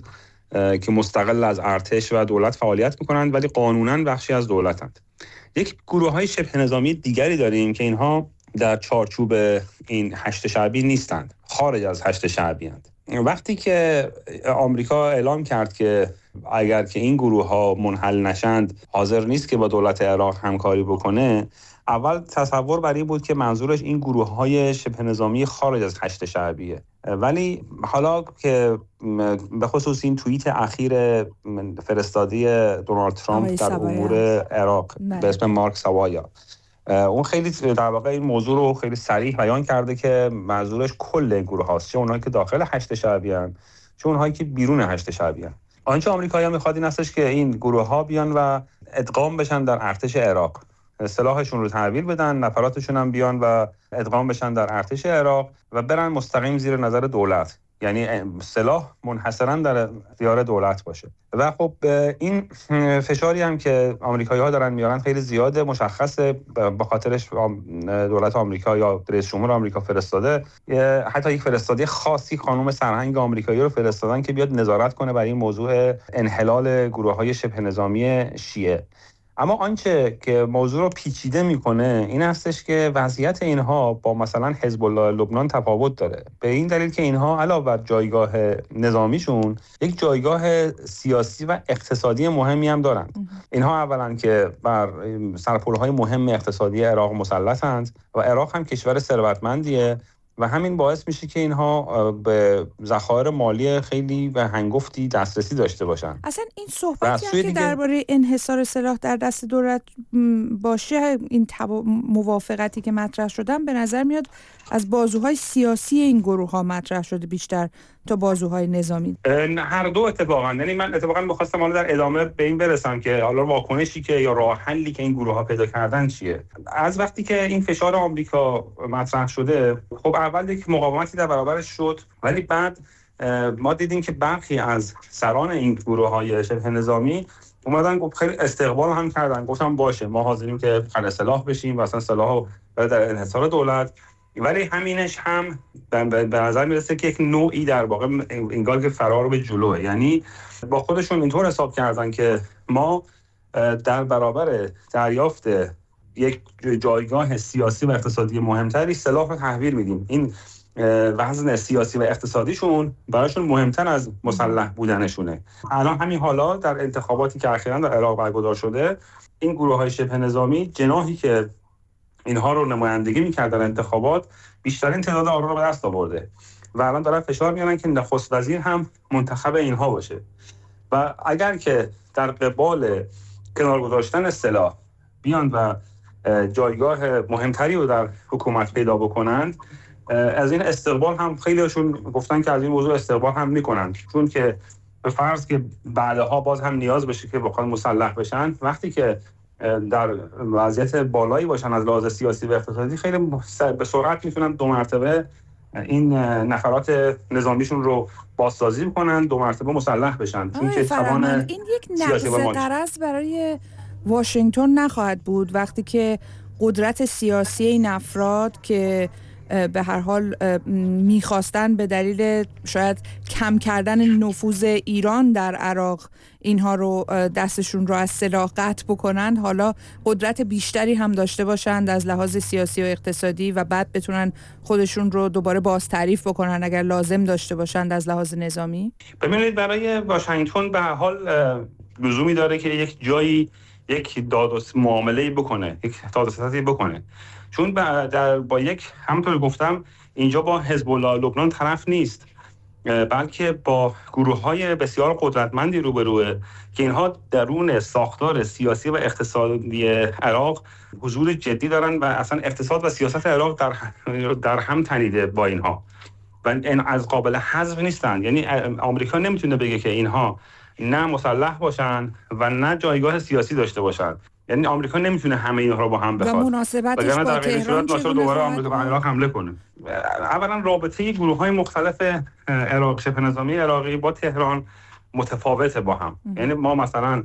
که مستقل از ارتش و دولت فعالیت میکنند ولی قانوناً بخشی از دولتند. یک گروه‌های شبه نظامی دیگری داریم که اینها در چارچوب این هشت شعبی نیستند، خارج از هشت شعبی اند. وقتی که آمریکا اعلام کرد که اگر که این گروه‌ها منحل نشند حاضر نیست که با دولت عراق همکاری بکنه، اول تصور بر این بود که منظورش این گروه‌های شبه نظامی خارج از هشت شعبیه، ولی حالا که به خصوص این توییت اخیر فرستادی دونالد ترامپ در امور عراق به اسم مارک سوایا، اون خیلی در واقع این موضوع رو خیلی صریح بیان کرده که منظورش کل گروه هاست، چه اونهایی که داخل هشت شعبی هستند چه اونهایی که بیرون هشت شعبی هستند. آنچه آمریکایی‌ها می‌خواد این هستش که این گروه ها بیان و ادغام بشن در ارتش عراق، سلاحشون رو تحویل بدن، نفراتشون هم بیان و ادغام بشن در ارتش عراق و برن مستقیم زیر نظر دولت، یعنی سلاح منحصراً در اختیار دولت باشه. و خب این فشاری هم که آمریکایی‌ها دارن میارن خیلی زیاده، مشخصه، به خاطرش دولت آمریکا یا رئیس جمهور آمریکا فرستاده، حتی یک فرستادی خاصی خانم سرهنگ آمریکایی رو فرستادن که بیاد نظارت کنه بر این موضوع انحلال گروه‌های شبه نظامی شیعه. اما آنچه که موضوع رو پیچیده میکنه این هستش که وضعیت اینها با مثلا حزب الله لبنان تفاوت داره، به این دلیل که اینها علاوه بر جایگاه نظامیشون یک جایگاه سیاسی و اقتصادی مهمی هم دارند. اینها اولا که بر سرپلهای مهم اقتصادی عراق مسلطند و عراق هم کشور ثروتمندیه و همین باعث میشه که اینها به ذخایر مالی خیلی و هنگفتی دسترسی داشته باشن. اصلا این صحبتی هم که درباره انحصار سلاح در دست دولت باشه، این موافقتی که مطرح شدن به نظر میاد از بازوهای سیاسی این گروه ها مطرح شده بیشتر تا بازوهای نظامی. هر دو اتفاقا، یعنی من اتفاقا می‌خواستم حالا در ادامه به این برسم که حالا واکنشی که یا راه حلی که این گروه ها پیدا کردن چیه. از وقتی که این فشار آمریکا مطرح شده، خب اول یک مقاومتی در برابرش شد، ولی بعد ما دیدیم که برخی از سران این گروه های شبه نظامی اومدن گفت خیلی استقبال هم کردن، گفتم باشه ما حاضریم که خرید سلاح بشیم و اصلا سلاح در انحصار دولت، ولی همینش هم به نظر میرسه که یک نوعی در واقع انگار که فرار به جلوه، یعنی با خودشون اینطور حساب کردن که ما در برابر دریافت یک جایگاه سیاسی و اقتصادی مهمتری سلاح رو تحویل میدیم. این وزن سیاسی و اقتصادیشون برایشون مهمتر از مسلح بودنشونه. الان همین حالا در انتخاباتی که اخیراً در عراق برگزار شده، این گروه‌های شبه نظامی جناحی که اینها رو نمایندگی می‌کرد در انتخابات بیشترین تعداد آرا رو به دست آورده و الان دارن فشار میارن که نخست وزیر هم منتخب اینها باشه و اگر که در قبال کنار گذاشتن سلاح بیان و جایگاه مهمتری رو در حکومت پیدا بکنند، از این استقبال هم خیلیشون گفتن که از این موضوع استقبال هم میکنند، چون که به فرض که بعدها باز هم نیاز بشه که بخوان مسلح بشن، وقتی که در وضعیت بالایی باشن از لحاظ سیاسی و اقتصادی، خیلی به سرعت میتونن دو مرتبه این نفرات نظامیشون رو بازسازی کنن، دو مرتبه مسلح بشن، چون که توان این یک نقض غرض برای واشنگتن نخواهد بود وقتی که قدرت سیاسی این افراد که به هر حال میخواستن به دلیل شاید کم کردن نفوذ ایران در عراق اینها رو دستشون رو از سلاح قطع بکنن، حالا قدرت بیشتری هم داشته باشند از لحاظ سیاسی و اقتصادی و بعد بتونن خودشون رو دوباره باز تعریف بکنن اگر لازم داشته باشند از لحاظ نظامی. ببینید برای واشنگتن به هر حال لزومی داره که یک جایی یک داد و معامله‌ای بکنه، یک داد و ستدی بکنه، چون با, در با یک همونطور گفتم اینجا با حزب الله لبنان طرف نیست، بلکه با گروه‌های بسیار قدرتمندی روبروه که اینها درون ساختار سیاسی و اقتصادی عراق حضور جدی دارن و اصلا اقتصاد و سیاست عراق در در هم تنیده با اینها و این از قابل حذف نیستن. یعنی آمریکا نمیتونه بگه که اینها نه مسلح باشن و نه جایگاه سیاسی داشته باشن، یعنی آمریکا نمیتونه همه اینها رو با هم بخواد و مناسبتش با تهران چه دوباره آمریکا به عراق حمله کنه. اولا رابطه گروه‌های مختلف عراق شبه نظامی عراقی با تهران متفاوته با هم. یعنی ما مثلا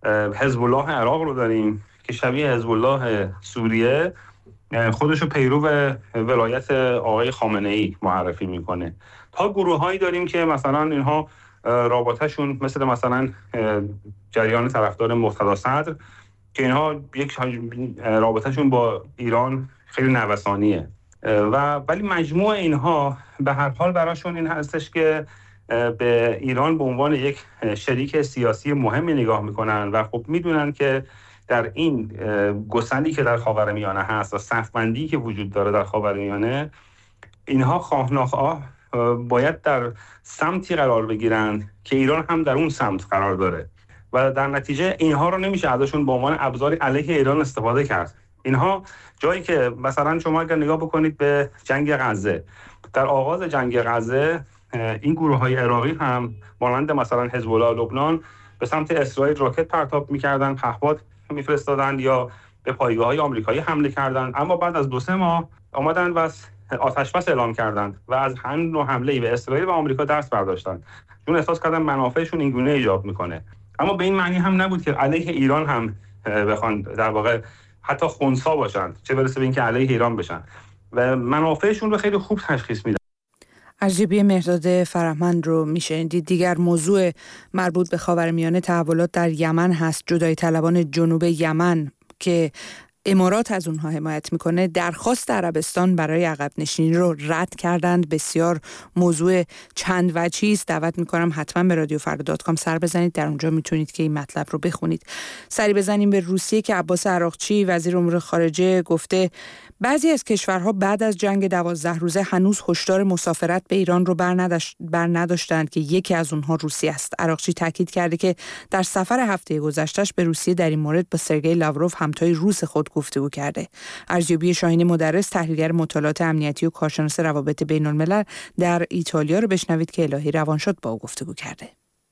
حزب الله عراق رو داریم که شبیه حزب الله سوریه خودشو پیرو ولایت آقای خامنه‌ای معرفی میکنه، تا گروه‌هایی داریم که مثلا اینها رابطهشون مثل مثلا جریان طرفدار مقتدا صدر که اینها یک رابطهشون با ایران خیلی نوسانیه و ولی مجموع اینها به هر حال براشون این هستش که به ایران به عنوان یک شریک سیاسی مهمی نگاه میکنن و خب میدونن که در این گسلی که در خاورمیانه هست و صف‌بندی که وجود داره در خاورمیانه، اینها خواه ناخواه باید در سمتی قرار بگیرن که ایران هم در اون سمت قرار داره و در نتیجه اینها رو نمیشه ازشون به عنوان ابزاری علیه ایران استفاده کرد. اینها جایی که مثلا شما اگر نگاه بکنید به جنگ غزه، در آغاز جنگ غزه این گروه‌های عراقی هم مانند مثلا حزب الله لبنان به سمت اسرائیل راکت پرتاب می‌کردن، پهپاد می‌فرستادن یا به پایگاه‌های آمریکایی حمله کردند، اما بعد از دو سه ماه آمدن و آتش‌بس اعلام کردند و از هر نوع حمله‌ای به اسرائیل و آمریکا دست برداشتند، چون احساس کردن منافعشون این گونه ایجاب می‌کنه. اما به این معنی هم نبود که علیه ایران هم بخوان در واقع حتی خنثی باشند، چه برسه به اینکه علیه ایران بشن و منافعشون رو خیلی خوب تشخیص میدن. ارجبی مهرداد فرهمند رو میشنیدید. دیگر موضوع مربوط به خاورمیانه تحولات در یمن هست. جدایی طلبان جنوب یمن که امارات از اونها حمایت میکنه درخواست عربستان برای عقب نشینی رو رد کردند. بسیار موضوع چند وجهی است. دعوت میکنم حتما به رادیو فردا دات کام سر بزنید، در اونجا میتونید که این مطلب رو بخونید. سری بزنیم به روسیه که عباس عراقچی وزیر امور خارجه گفته بعضی از کشورها بعد از جنگ دوازده روزه هنوز هشدار مسافرت به ایران رو بر نداشتند که یکی از اونها روسیه است. عراقچی تاکید کرده که در سفر هفته گذشتهش به روسیه در این مورد با سرگئی لاوروف همتای روس خود گفتگو کرده. ارجبی شاهین مدرس، تحلیلگر مطالعات امنیتی و کارشناس روابط بین الملل در ایتالیا رو بشنوید که الهی روانشاد با او گفتگو کرده.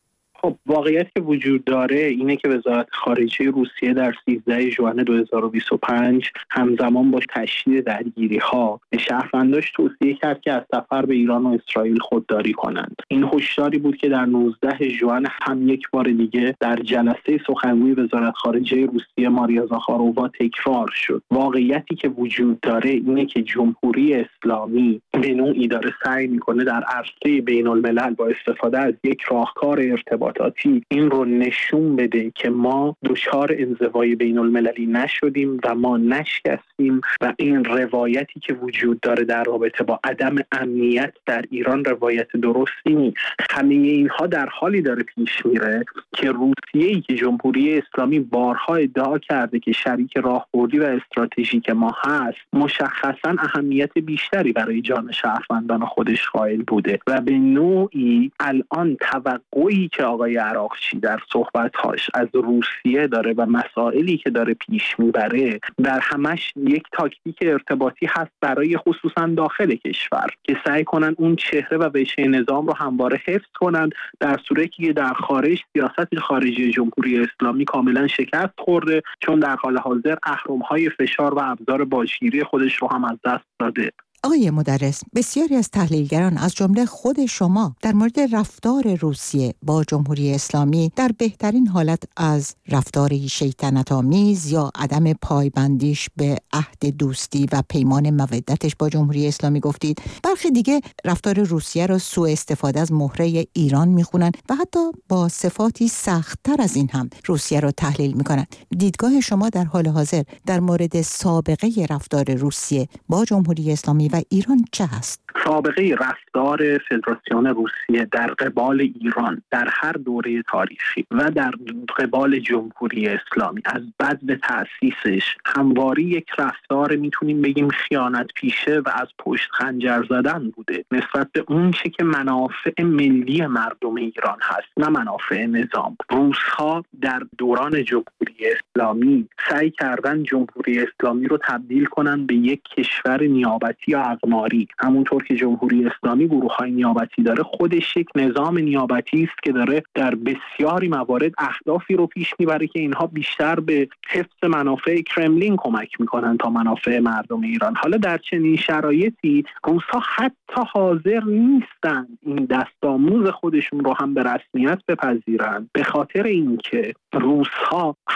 خب واقعیت که وجود داره اینه که وزارت خارجه روسیه در سیزده ژوئن دو هزار و بیست و پنج همزمان با تشدید درگیری‌ها به شهرونداش توصیه کرد که از سفر به ایران و اسرائیل خودداری کنند. این هشداری بود که در نوزده ژوئن هم یک بار دیگه در جلسه سخنگوی وزارت خارجه روسیه ماریا زاخارووا تکرار شد. واقعیتی که وجود داره اینه که جمهوری اسلامی به نوعی داره سعی میکنه در عرصه بین الملل با استفاده از یک راهکار ارتباط این رو نشون بده که ما دچار انزوای بین المللی نشدیم و ما نشکستیم و این روایتی که وجود داره در رابطه با عدم امنیت در ایران روایت درستی نیست. همه اینها در حالی داره پیش میره که روسیه‌ای که جمهوری اسلامی بارها ادعا کرده که شریک راهبردی و استراتژیک ما هست، مشخصاً اهمیت بیشتری برای جان شهروندان خودش قائل بوده و به نوعی الان توقعی که آقای عراقچی در صحبت‌هاش از روسیه داره و مسائلی که داره پیش میبره در همش یک تاکتیک ارتباطی هست برای خصوصا داخل کشور که سعی کنن اون چهره و وجه نظام رو همواره حفظ کنن، در صورتی که در خارج سیاست خارجی جمهوری اسلامی کاملا شکست خورده، چون در حال حاضر اهرم‌های فشار و ابزار باجگیری خودش رو هم از دست داده. آقای مدرس، بسیاری از تحلیلگران از جمله خود شما در مورد رفتار روسیه با جمهوری اسلامی در بهترین حالت از رفتاری شیطنت‌آمیز یا عدم پایبندیش به عهد دوستی و پیمان مودتش با جمهوری اسلامی گفتید. برخی دیگه رفتار روسیه را سوء استفاده از مهره ایران میخونن و حتی با صفاتی سخت‌تر از این هم روسیه را تحلیل میکنن. دیدگاه شما در حال حاضر در مورد سابقه رفتار روسیه با جمهوری اسلامی و ایران چه هست؟ سابقه رفتار فدراسیون روسیه در قبال ایران در هر دوره تاریخی و در قبال جمهوری اسلامی از بدو تأسیسش همواره یک رفتار میتونیم بگیم خیانت پیشه و از پشت خنجر زدن بوده نسبت به اون چه که منافع ملی مردم ایران هست، نه منافع نظام. روس‌ها در دوران جمهوری اسلامی سعی کردن جمهوری اسلامی رو تبدیل کنن به یک کشور نیابتی یا اقماری. همونطور که جمهوری اسلامی گروه‌های نیابتی داره، خودش یک نظام نیابتی است که داره در بسیاری موارد اهدافی رو پیش میبره که اینها بیشتر به حفظ منافع کرملین کمک میکنن تا منافع مردم ایران. حالا در چنین شرایطی روس‌ها حتی حاضر نیستند این دستاموز خودشون رو هم به رسمیت بپذیرند، به خاطر اینکه روس‌ها حتی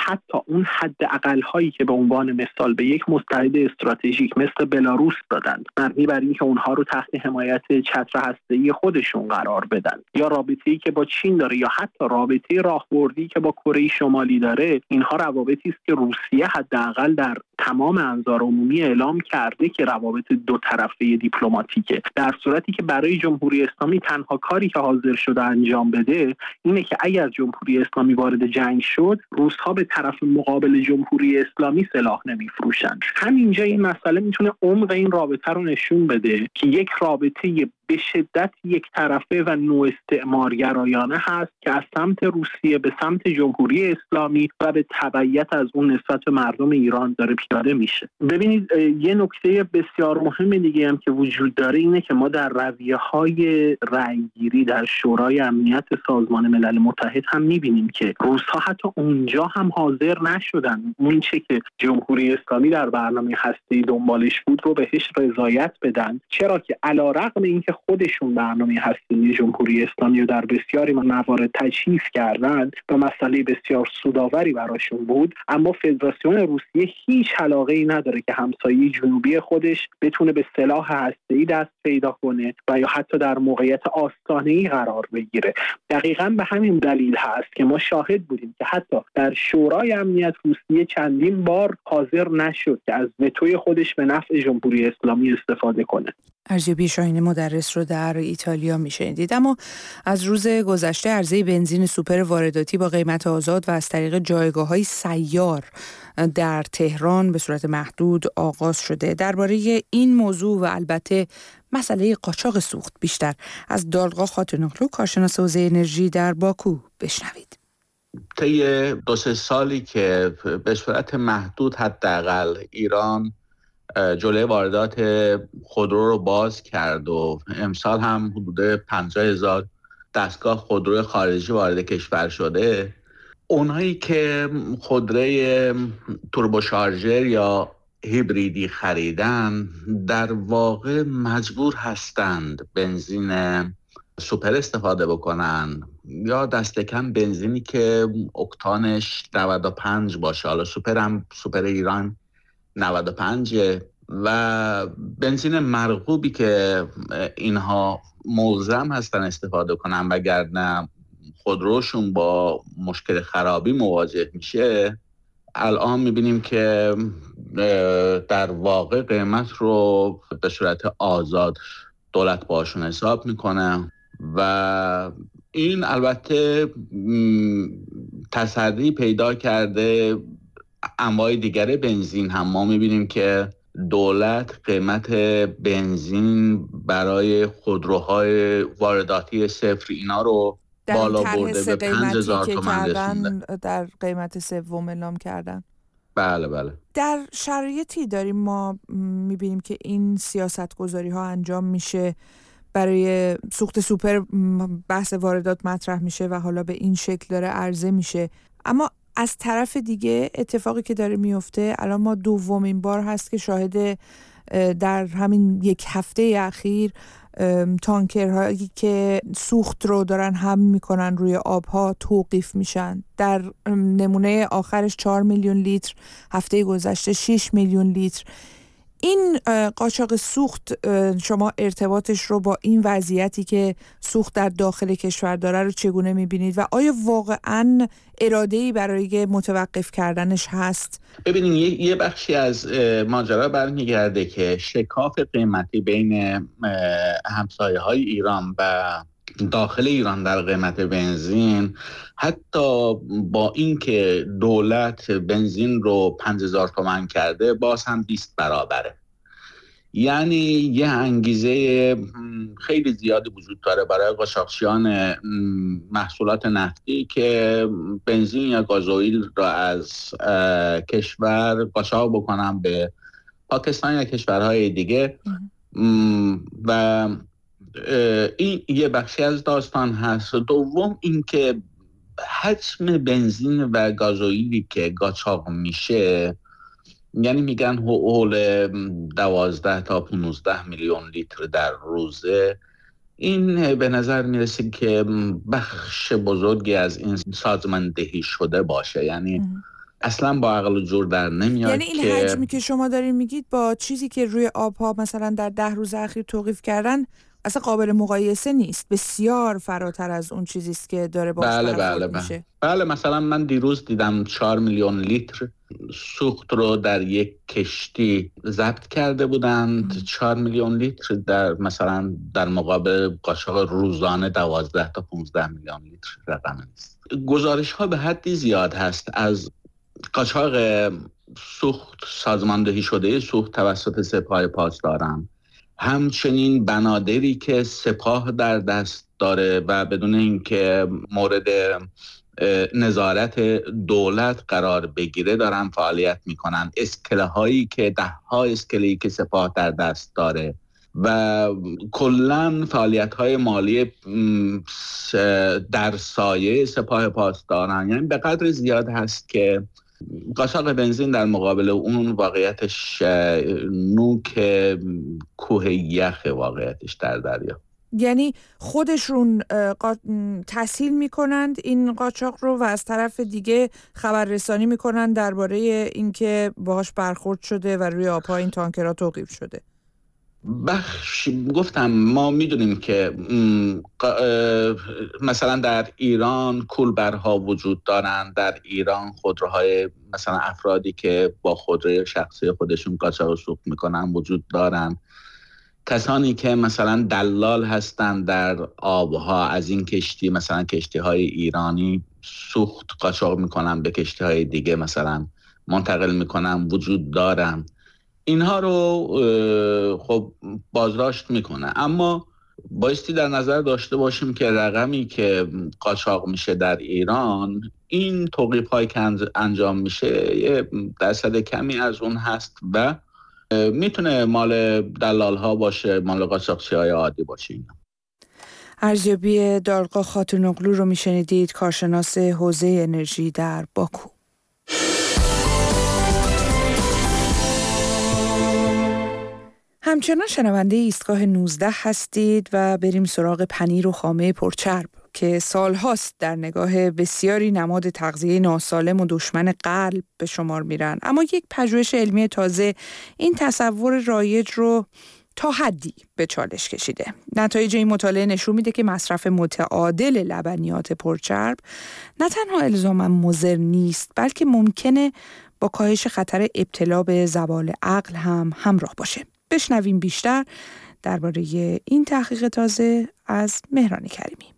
اون حداقل هایی که به عنوان مثال به یک متحد استراتژیک مثل بلاروس دادن، مبنی بر اینکه اونها رو تحت حمایت چتر هسته‌ای خودشون قرار بدن، یا رابطه‌ای که با چین داره، یا حتی رابطه راهبردی که با کره شمالی داره، اینها روابطی است که روسیه حداقل در تمام انظار عمومی اعلام کرده که روابط دو طرفه دیپلماتیکه. در صورتی که برای جمهوری اسلامی تنها کاری که حاضر شده انجام بده اینه که اگر جمهوری اسلامی وارد جنگ شد، روس‌ها به طرف مقابل جمهوری اسلامی سلاح نمیفروشن. همینجا این مسئله میتونه عمق این رابطه رو نشون بده که یک رابطه به شدت یک طرفه و نوع استعمارگرایانه هست که از سمت روسیه به سمت جمهوری اسلامی و به تبعیت از اون نسبت به مردم ایران داره پیاده میشه. ببینید یه نکته بسیار مهم دیگه هم که وجود داره اینه که ما در رویه‌های رأی‌گیری در شورای امنیت سازمان ملل متحد هم میبینیم که روس‌ها حتی اونجا هم حاضر نشدن اون چه که جمهوری اسلامی در برنامه هسته‌ای دنبالش بود رو بهش رضایت بدن، چرا که علی‌رغم اینکه خودشون برنامه هسته‌ای جمهوری اسلامی رو در بسیاری موارد تجهیز کردن و مسئله بسیار سودآوری براشون بود، اما فدراسیون روسیه هیچ علاقه‌ای نداره که همسایه جنوبی خودش بتونه به سلاح هسته‌ای دست پیدا کنه و یا حتی در موقعیت آستانه‌ای قرار بگیره. دقیقاً به همین دلیل هست که ما شاهد بودیم که حتی در شورای امنیت روسیه چندین بار حاضر نشد که از وتوی خودش به نفع جمهوری اسلامی استفاده کنه. ارزیابی شاهین مدرس رو در ایتالیا میشنیدید. اما از روز گذشته عرضه بنزین سوپر وارداتی با قیمت آزاد و از طریق جایگاه‌های سیار در تهران به صورت محدود آغاز شده. درباره این موضوع و البته مسئله قاچاق سوخت بیشتر از دالقا خاتونوغلو، کارشناس حوزه انرژی در باکو، بشنوید. طی دو سه سالی که به صورت محدود حداقل ایران جلوی واردات خودرو رو باز کرد و امسال هم حدود پنجاه هزار دستگاه خودرو خارجی وارد کشور شده، اونایی که خودروی توربوشارژر یا هیبریدی خریدن در واقع مجبور هستند بنزین سوپر استفاده بکنن یا دست کم بنزینی که اکتانش نود و پنج باشه. حالا سوپر هم سوپر ایران نود و پنج و بنزین مرغوبی که اینها ملزم هستن استفاده کنن وگرنه خودروشون با مشکل خرابی مواجه میشه. الان میبینیم که در واقع قیمت رو به صورت آزاد دولت باشون حساب میکنه و این البته تصدی پیدا کرده انواع دیگر بنزین هم. ما میبینیم که دولت قیمت بنزین برای خودروهای وارداتی صفر اینا رو بالا برده به پنج هزار تومان رسونده. در قیمت سوم اعلام کردن. بله بله. در شرایطی داریم ما میبینیم که این سیاست گذاری ها انجام میشه، برای سوخت سوپر بحث واردات مطرح میشه و حالا به این شکل داره عرضه میشه، اما از طرف دیگه اتفاقی که داره میفته الان ما دومین بار هست که شاهد در همین یک هفته اخیر تانکرهایی که سوخت رو دارن حمل میکنن روی آبها توقیف میشن. در نمونه آخرش چهار میلیون لیتر، هفته گذشته شش میلیون لیتر. این قاچاق سوخت شما ارتباطش رو با این وضعیتی که سوخت در داخل کشور داره رو چگونه میبینید و آیا واقعاً اراده‌ای برای متوقف کردنش هست؟ ببینید یه بخشی از ماجرا برمیگرده که شکاف قیمتی بین همسایه های ایران و داخل ایران در قیمت بنزین، حتی با اینکه دولت بنزین رو پنج هزار تومان کرده باز هم بیست برابره. یعنی یه انگیزه خیلی زیادی وجود داره برای قاچاقچیان محصولات نفتی که بنزین یا گازوئیل را از کشور قاچاق بکنن به پاکستان یا کشورهای دیگه. و این یه بخشی از داستان هست. دوم اینکه حجم بنزین و گازوئیلی که قاچاق میشه، یعنی میگن حول دوازده تا پانزده میلیون لیتر در روزه، این به نظر میرسه که بخش بزرگی از این سازماندهی شده باشه. یعنی اصلا با عقل و جور در نمیاد. یعنی این که حجمی که شما دارین میگید با چیزی که روی آبها مثلا در ده روز اخیر توقیف کردن اصلا قابل مقایسه نیست، بسیار فراتر از اون چیزی است که داره باهاش بله برخورد بله میشه. بله. بله مثلا من دیروز دیدم چهار میلیون لیتر سوخت رو در یک کشتی ضبط کرده بودند. چهار میلیون لیتر در مثلا در مقابل قاچاق روزانه دوازده تا پانزده میلیون لیتر رقم نیست. گزارش ها به حدی زیاد هست از قاچاق سوخت، سازماندهی شده سوخت توسط سپاه پاسداران، همچنین بنادری که سپاه در دست داره و بدون اینکه مورد نظارت دولت قرار بگیره دارن فعالیت میکنن. اسکله هایی که ده ها اسکله‌ای که سپاه در دست داره و کلن فعالیت های مالی در سایه سپاه پاسداران، یعنی به قدر زیاد هست که قاچاق بنزین در مقابل اون واقعیتش نوک کوه یخ واقعیتش در دریا. یعنی خودشون قا... تسهیل میکنند این قاچاق رو و از طرف دیگه خبررسانی میکنند درباره اینکه باهاش برخورد شده و روی آبها این تانکرها توقیف شده. بخش گفتم ما میدونیم که مثلا در ایران کولبرها وجود دارند، در ایران خودروهای مثلا افرادی که با خودروی شخصی خودشون قاچاق سوخت میکنن وجود دارند. کسانی که مثلا دلال هستند در آبها از این کشتی مثلا کشتی های ایرانی سوخت قاچاق میکنن به کشتی های دیگه مثلا منتقل میکنن وجود دارند. اینها رو خب بازداشت میکنه، اما بایستی در نظر داشته باشیم که رقمی که قاچاق میشه در ایران، این توقیف هایی که انجام میشه یه درصد کمی از اون هست و میتونه مال دلال ها باشه، مال قاچاقچی های عادی باشه. اینا ارزیابی دارقا خاتونوغلو رو میشنیدید، کارشناس حوزه انرژی در باکو. همچنان شنونده ایستگاه نوزده هستید و بریم سراغ پنیر و خامه پرچرب که سالهاست در نگاه بسیاری نماد تغذیه ناسالم و دشمن قلب به شمار میرن، اما یک پژوهش علمی تازه این تصور رایج رو تا حدی به چالش کشیده. نتایج این مطالعه نشون میده که مصرف متعادل لبنیات پرچرب نه تنها الزاما مضر نیست، بلکه ممکنه با کاهش خطر ابتلا به زوال عقل هم همراه باشه. بشنویم بیشتر درباره این تحقیق تازه از مهران کریمی.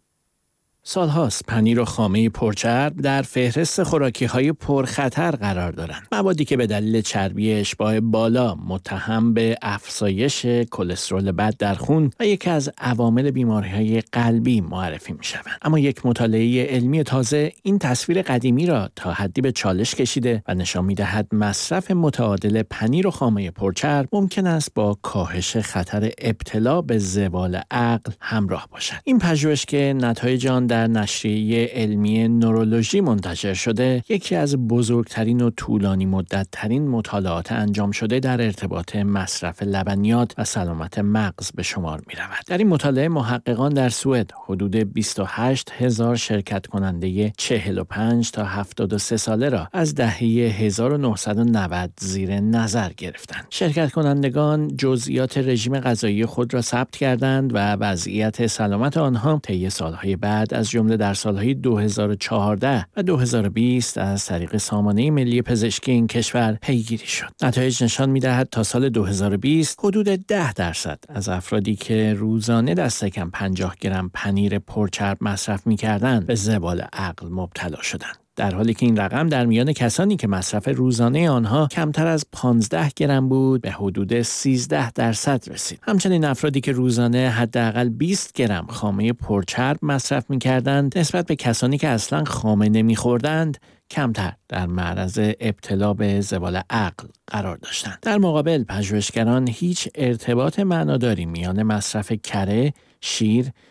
سالهاست پنیر و خامه پرچرب در فهرست خوراکی‌های پرخطر قرار دارند. موادی که به دلیل چربی اشباع بالا متهم به افزایش کلسترول بد در خون و یکی از عوامل بیماری‌های قلبی معرفی می‌شوند. اما یک مطالعه علمی تازه این تصویر قدیمی را تا حدی به چالش کشیده و نشان می‌دهد مصرف متعادل پنیر و خامه پرچرب ممکن است با کاهش خطر ابتلا به زوال عقل همراه باشد. این پژوهش که نتایج آن در نشریه علمی نورولوژی منتشر شده، یکی از بزرگترین و طولانی مدت ترین مطالعات انجام شده در ارتباط مصرف لبنیات و سلامت مغز به شمار می رود. در این مطالعه محققان در سوئد حدود بیست و هشت هزار شرکت کننده چهل و پنج تا هفتاد و سه ساله را از دهه هزار و نهصد و نود زیر نظر گرفتند. شرکت کنندگان جزئیات رژیم غذایی خود را ثبت کردند و وضعیت سلامت آنها طی سالهای بعد از جمله در سالهای دو هزار و چهارده و دو هزار و بیست از طریق سامانه ملی پزشکی این کشور پیگیری شد. نتایج نشان می‌دهد تا سال دو هزار و بیست حدود ده درصد از افرادی که روزانه دست کم پنجاه گرم پنیر پرچرب مصرف می‌کردند به زوال عقل مبتلا شدند، در حالی که این رقم در میان کسانی که مصرف روزانه آنها کمتر از پانزده گرم بود به حدود سیزده درصد رسید. همچنین افرادی که روزانه حداقل بیست گرم خامه پرچرب مصرف می‌کردند نسبت به کسانی که اصلاً خامه نمی‌خوردند کمتر در معرض ابتلا به زوال عقل قرار داشتند. در مقابل پژوهشگران هیچ ارتباط معناداری میان مصرف کره، شیر،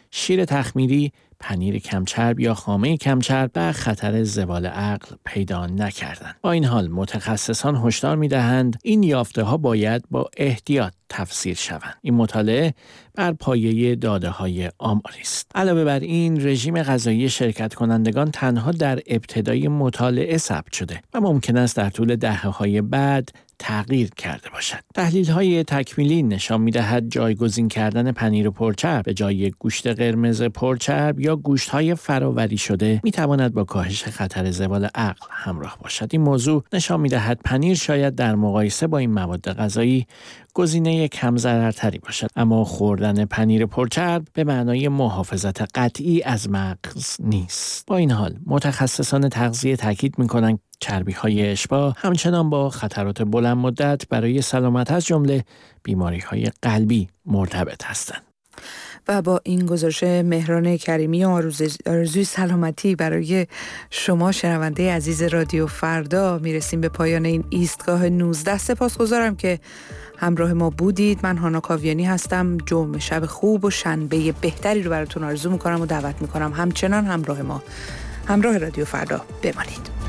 شیر تخمیری، پنیر کمچرب یا خامه کمچرب و خطر زوال عقل پیدا نکردند. با این حال متخصصان هشدار می‌دهند این یافته‌ها باید با احتیاط تفسیر شوند. این مطالعه بر پایه داده‌های آماری است. علاوه بر این، رژیم غذایی شرکت کنندگان تنها در ابتدای مطالعه ثبت شده و ممکن است در طول دهه‌های بعد تغییر کرده باشد. تحلیل‌های تکمیلی نشان می‌دهد جایگزین کردن پنیر پرچرب به جای گوشت قرمز پرچرب یا گوشت‌های فرآوری شده می‌تواند با کاهش خطر زوال عقل همراه باشد. این موضوع نشان می‌دهد پنیر شاید در مقایسه با این مواد غذایی گزینه کم ضررتری باشد، اما خوردن پنیر پرچرب به معنای محافظت قطعی از مغز نیست. با این حال متخصصان تغذیه تاکید می‌کنند چربی‌های اشباع همچنان با خطرات بلند مدت برای سلامت از جمله بیماری‌های قلبی مرتبط هستند. و با این گزارش مهران کریمی و آرزوی سلامتی برای شما شنونده عزیز رادیو فردا میرسیم به پایان این ایستگاه نوزده. سپاسگزارم که همراه ما بودید. من هانا کاویانی هستم. جمعه شب خوب و شنبه بهتری رو براتون آرزو میکنم و دعوت میکنم همچنان همراه ما، همراه رادیو فردا بمانید.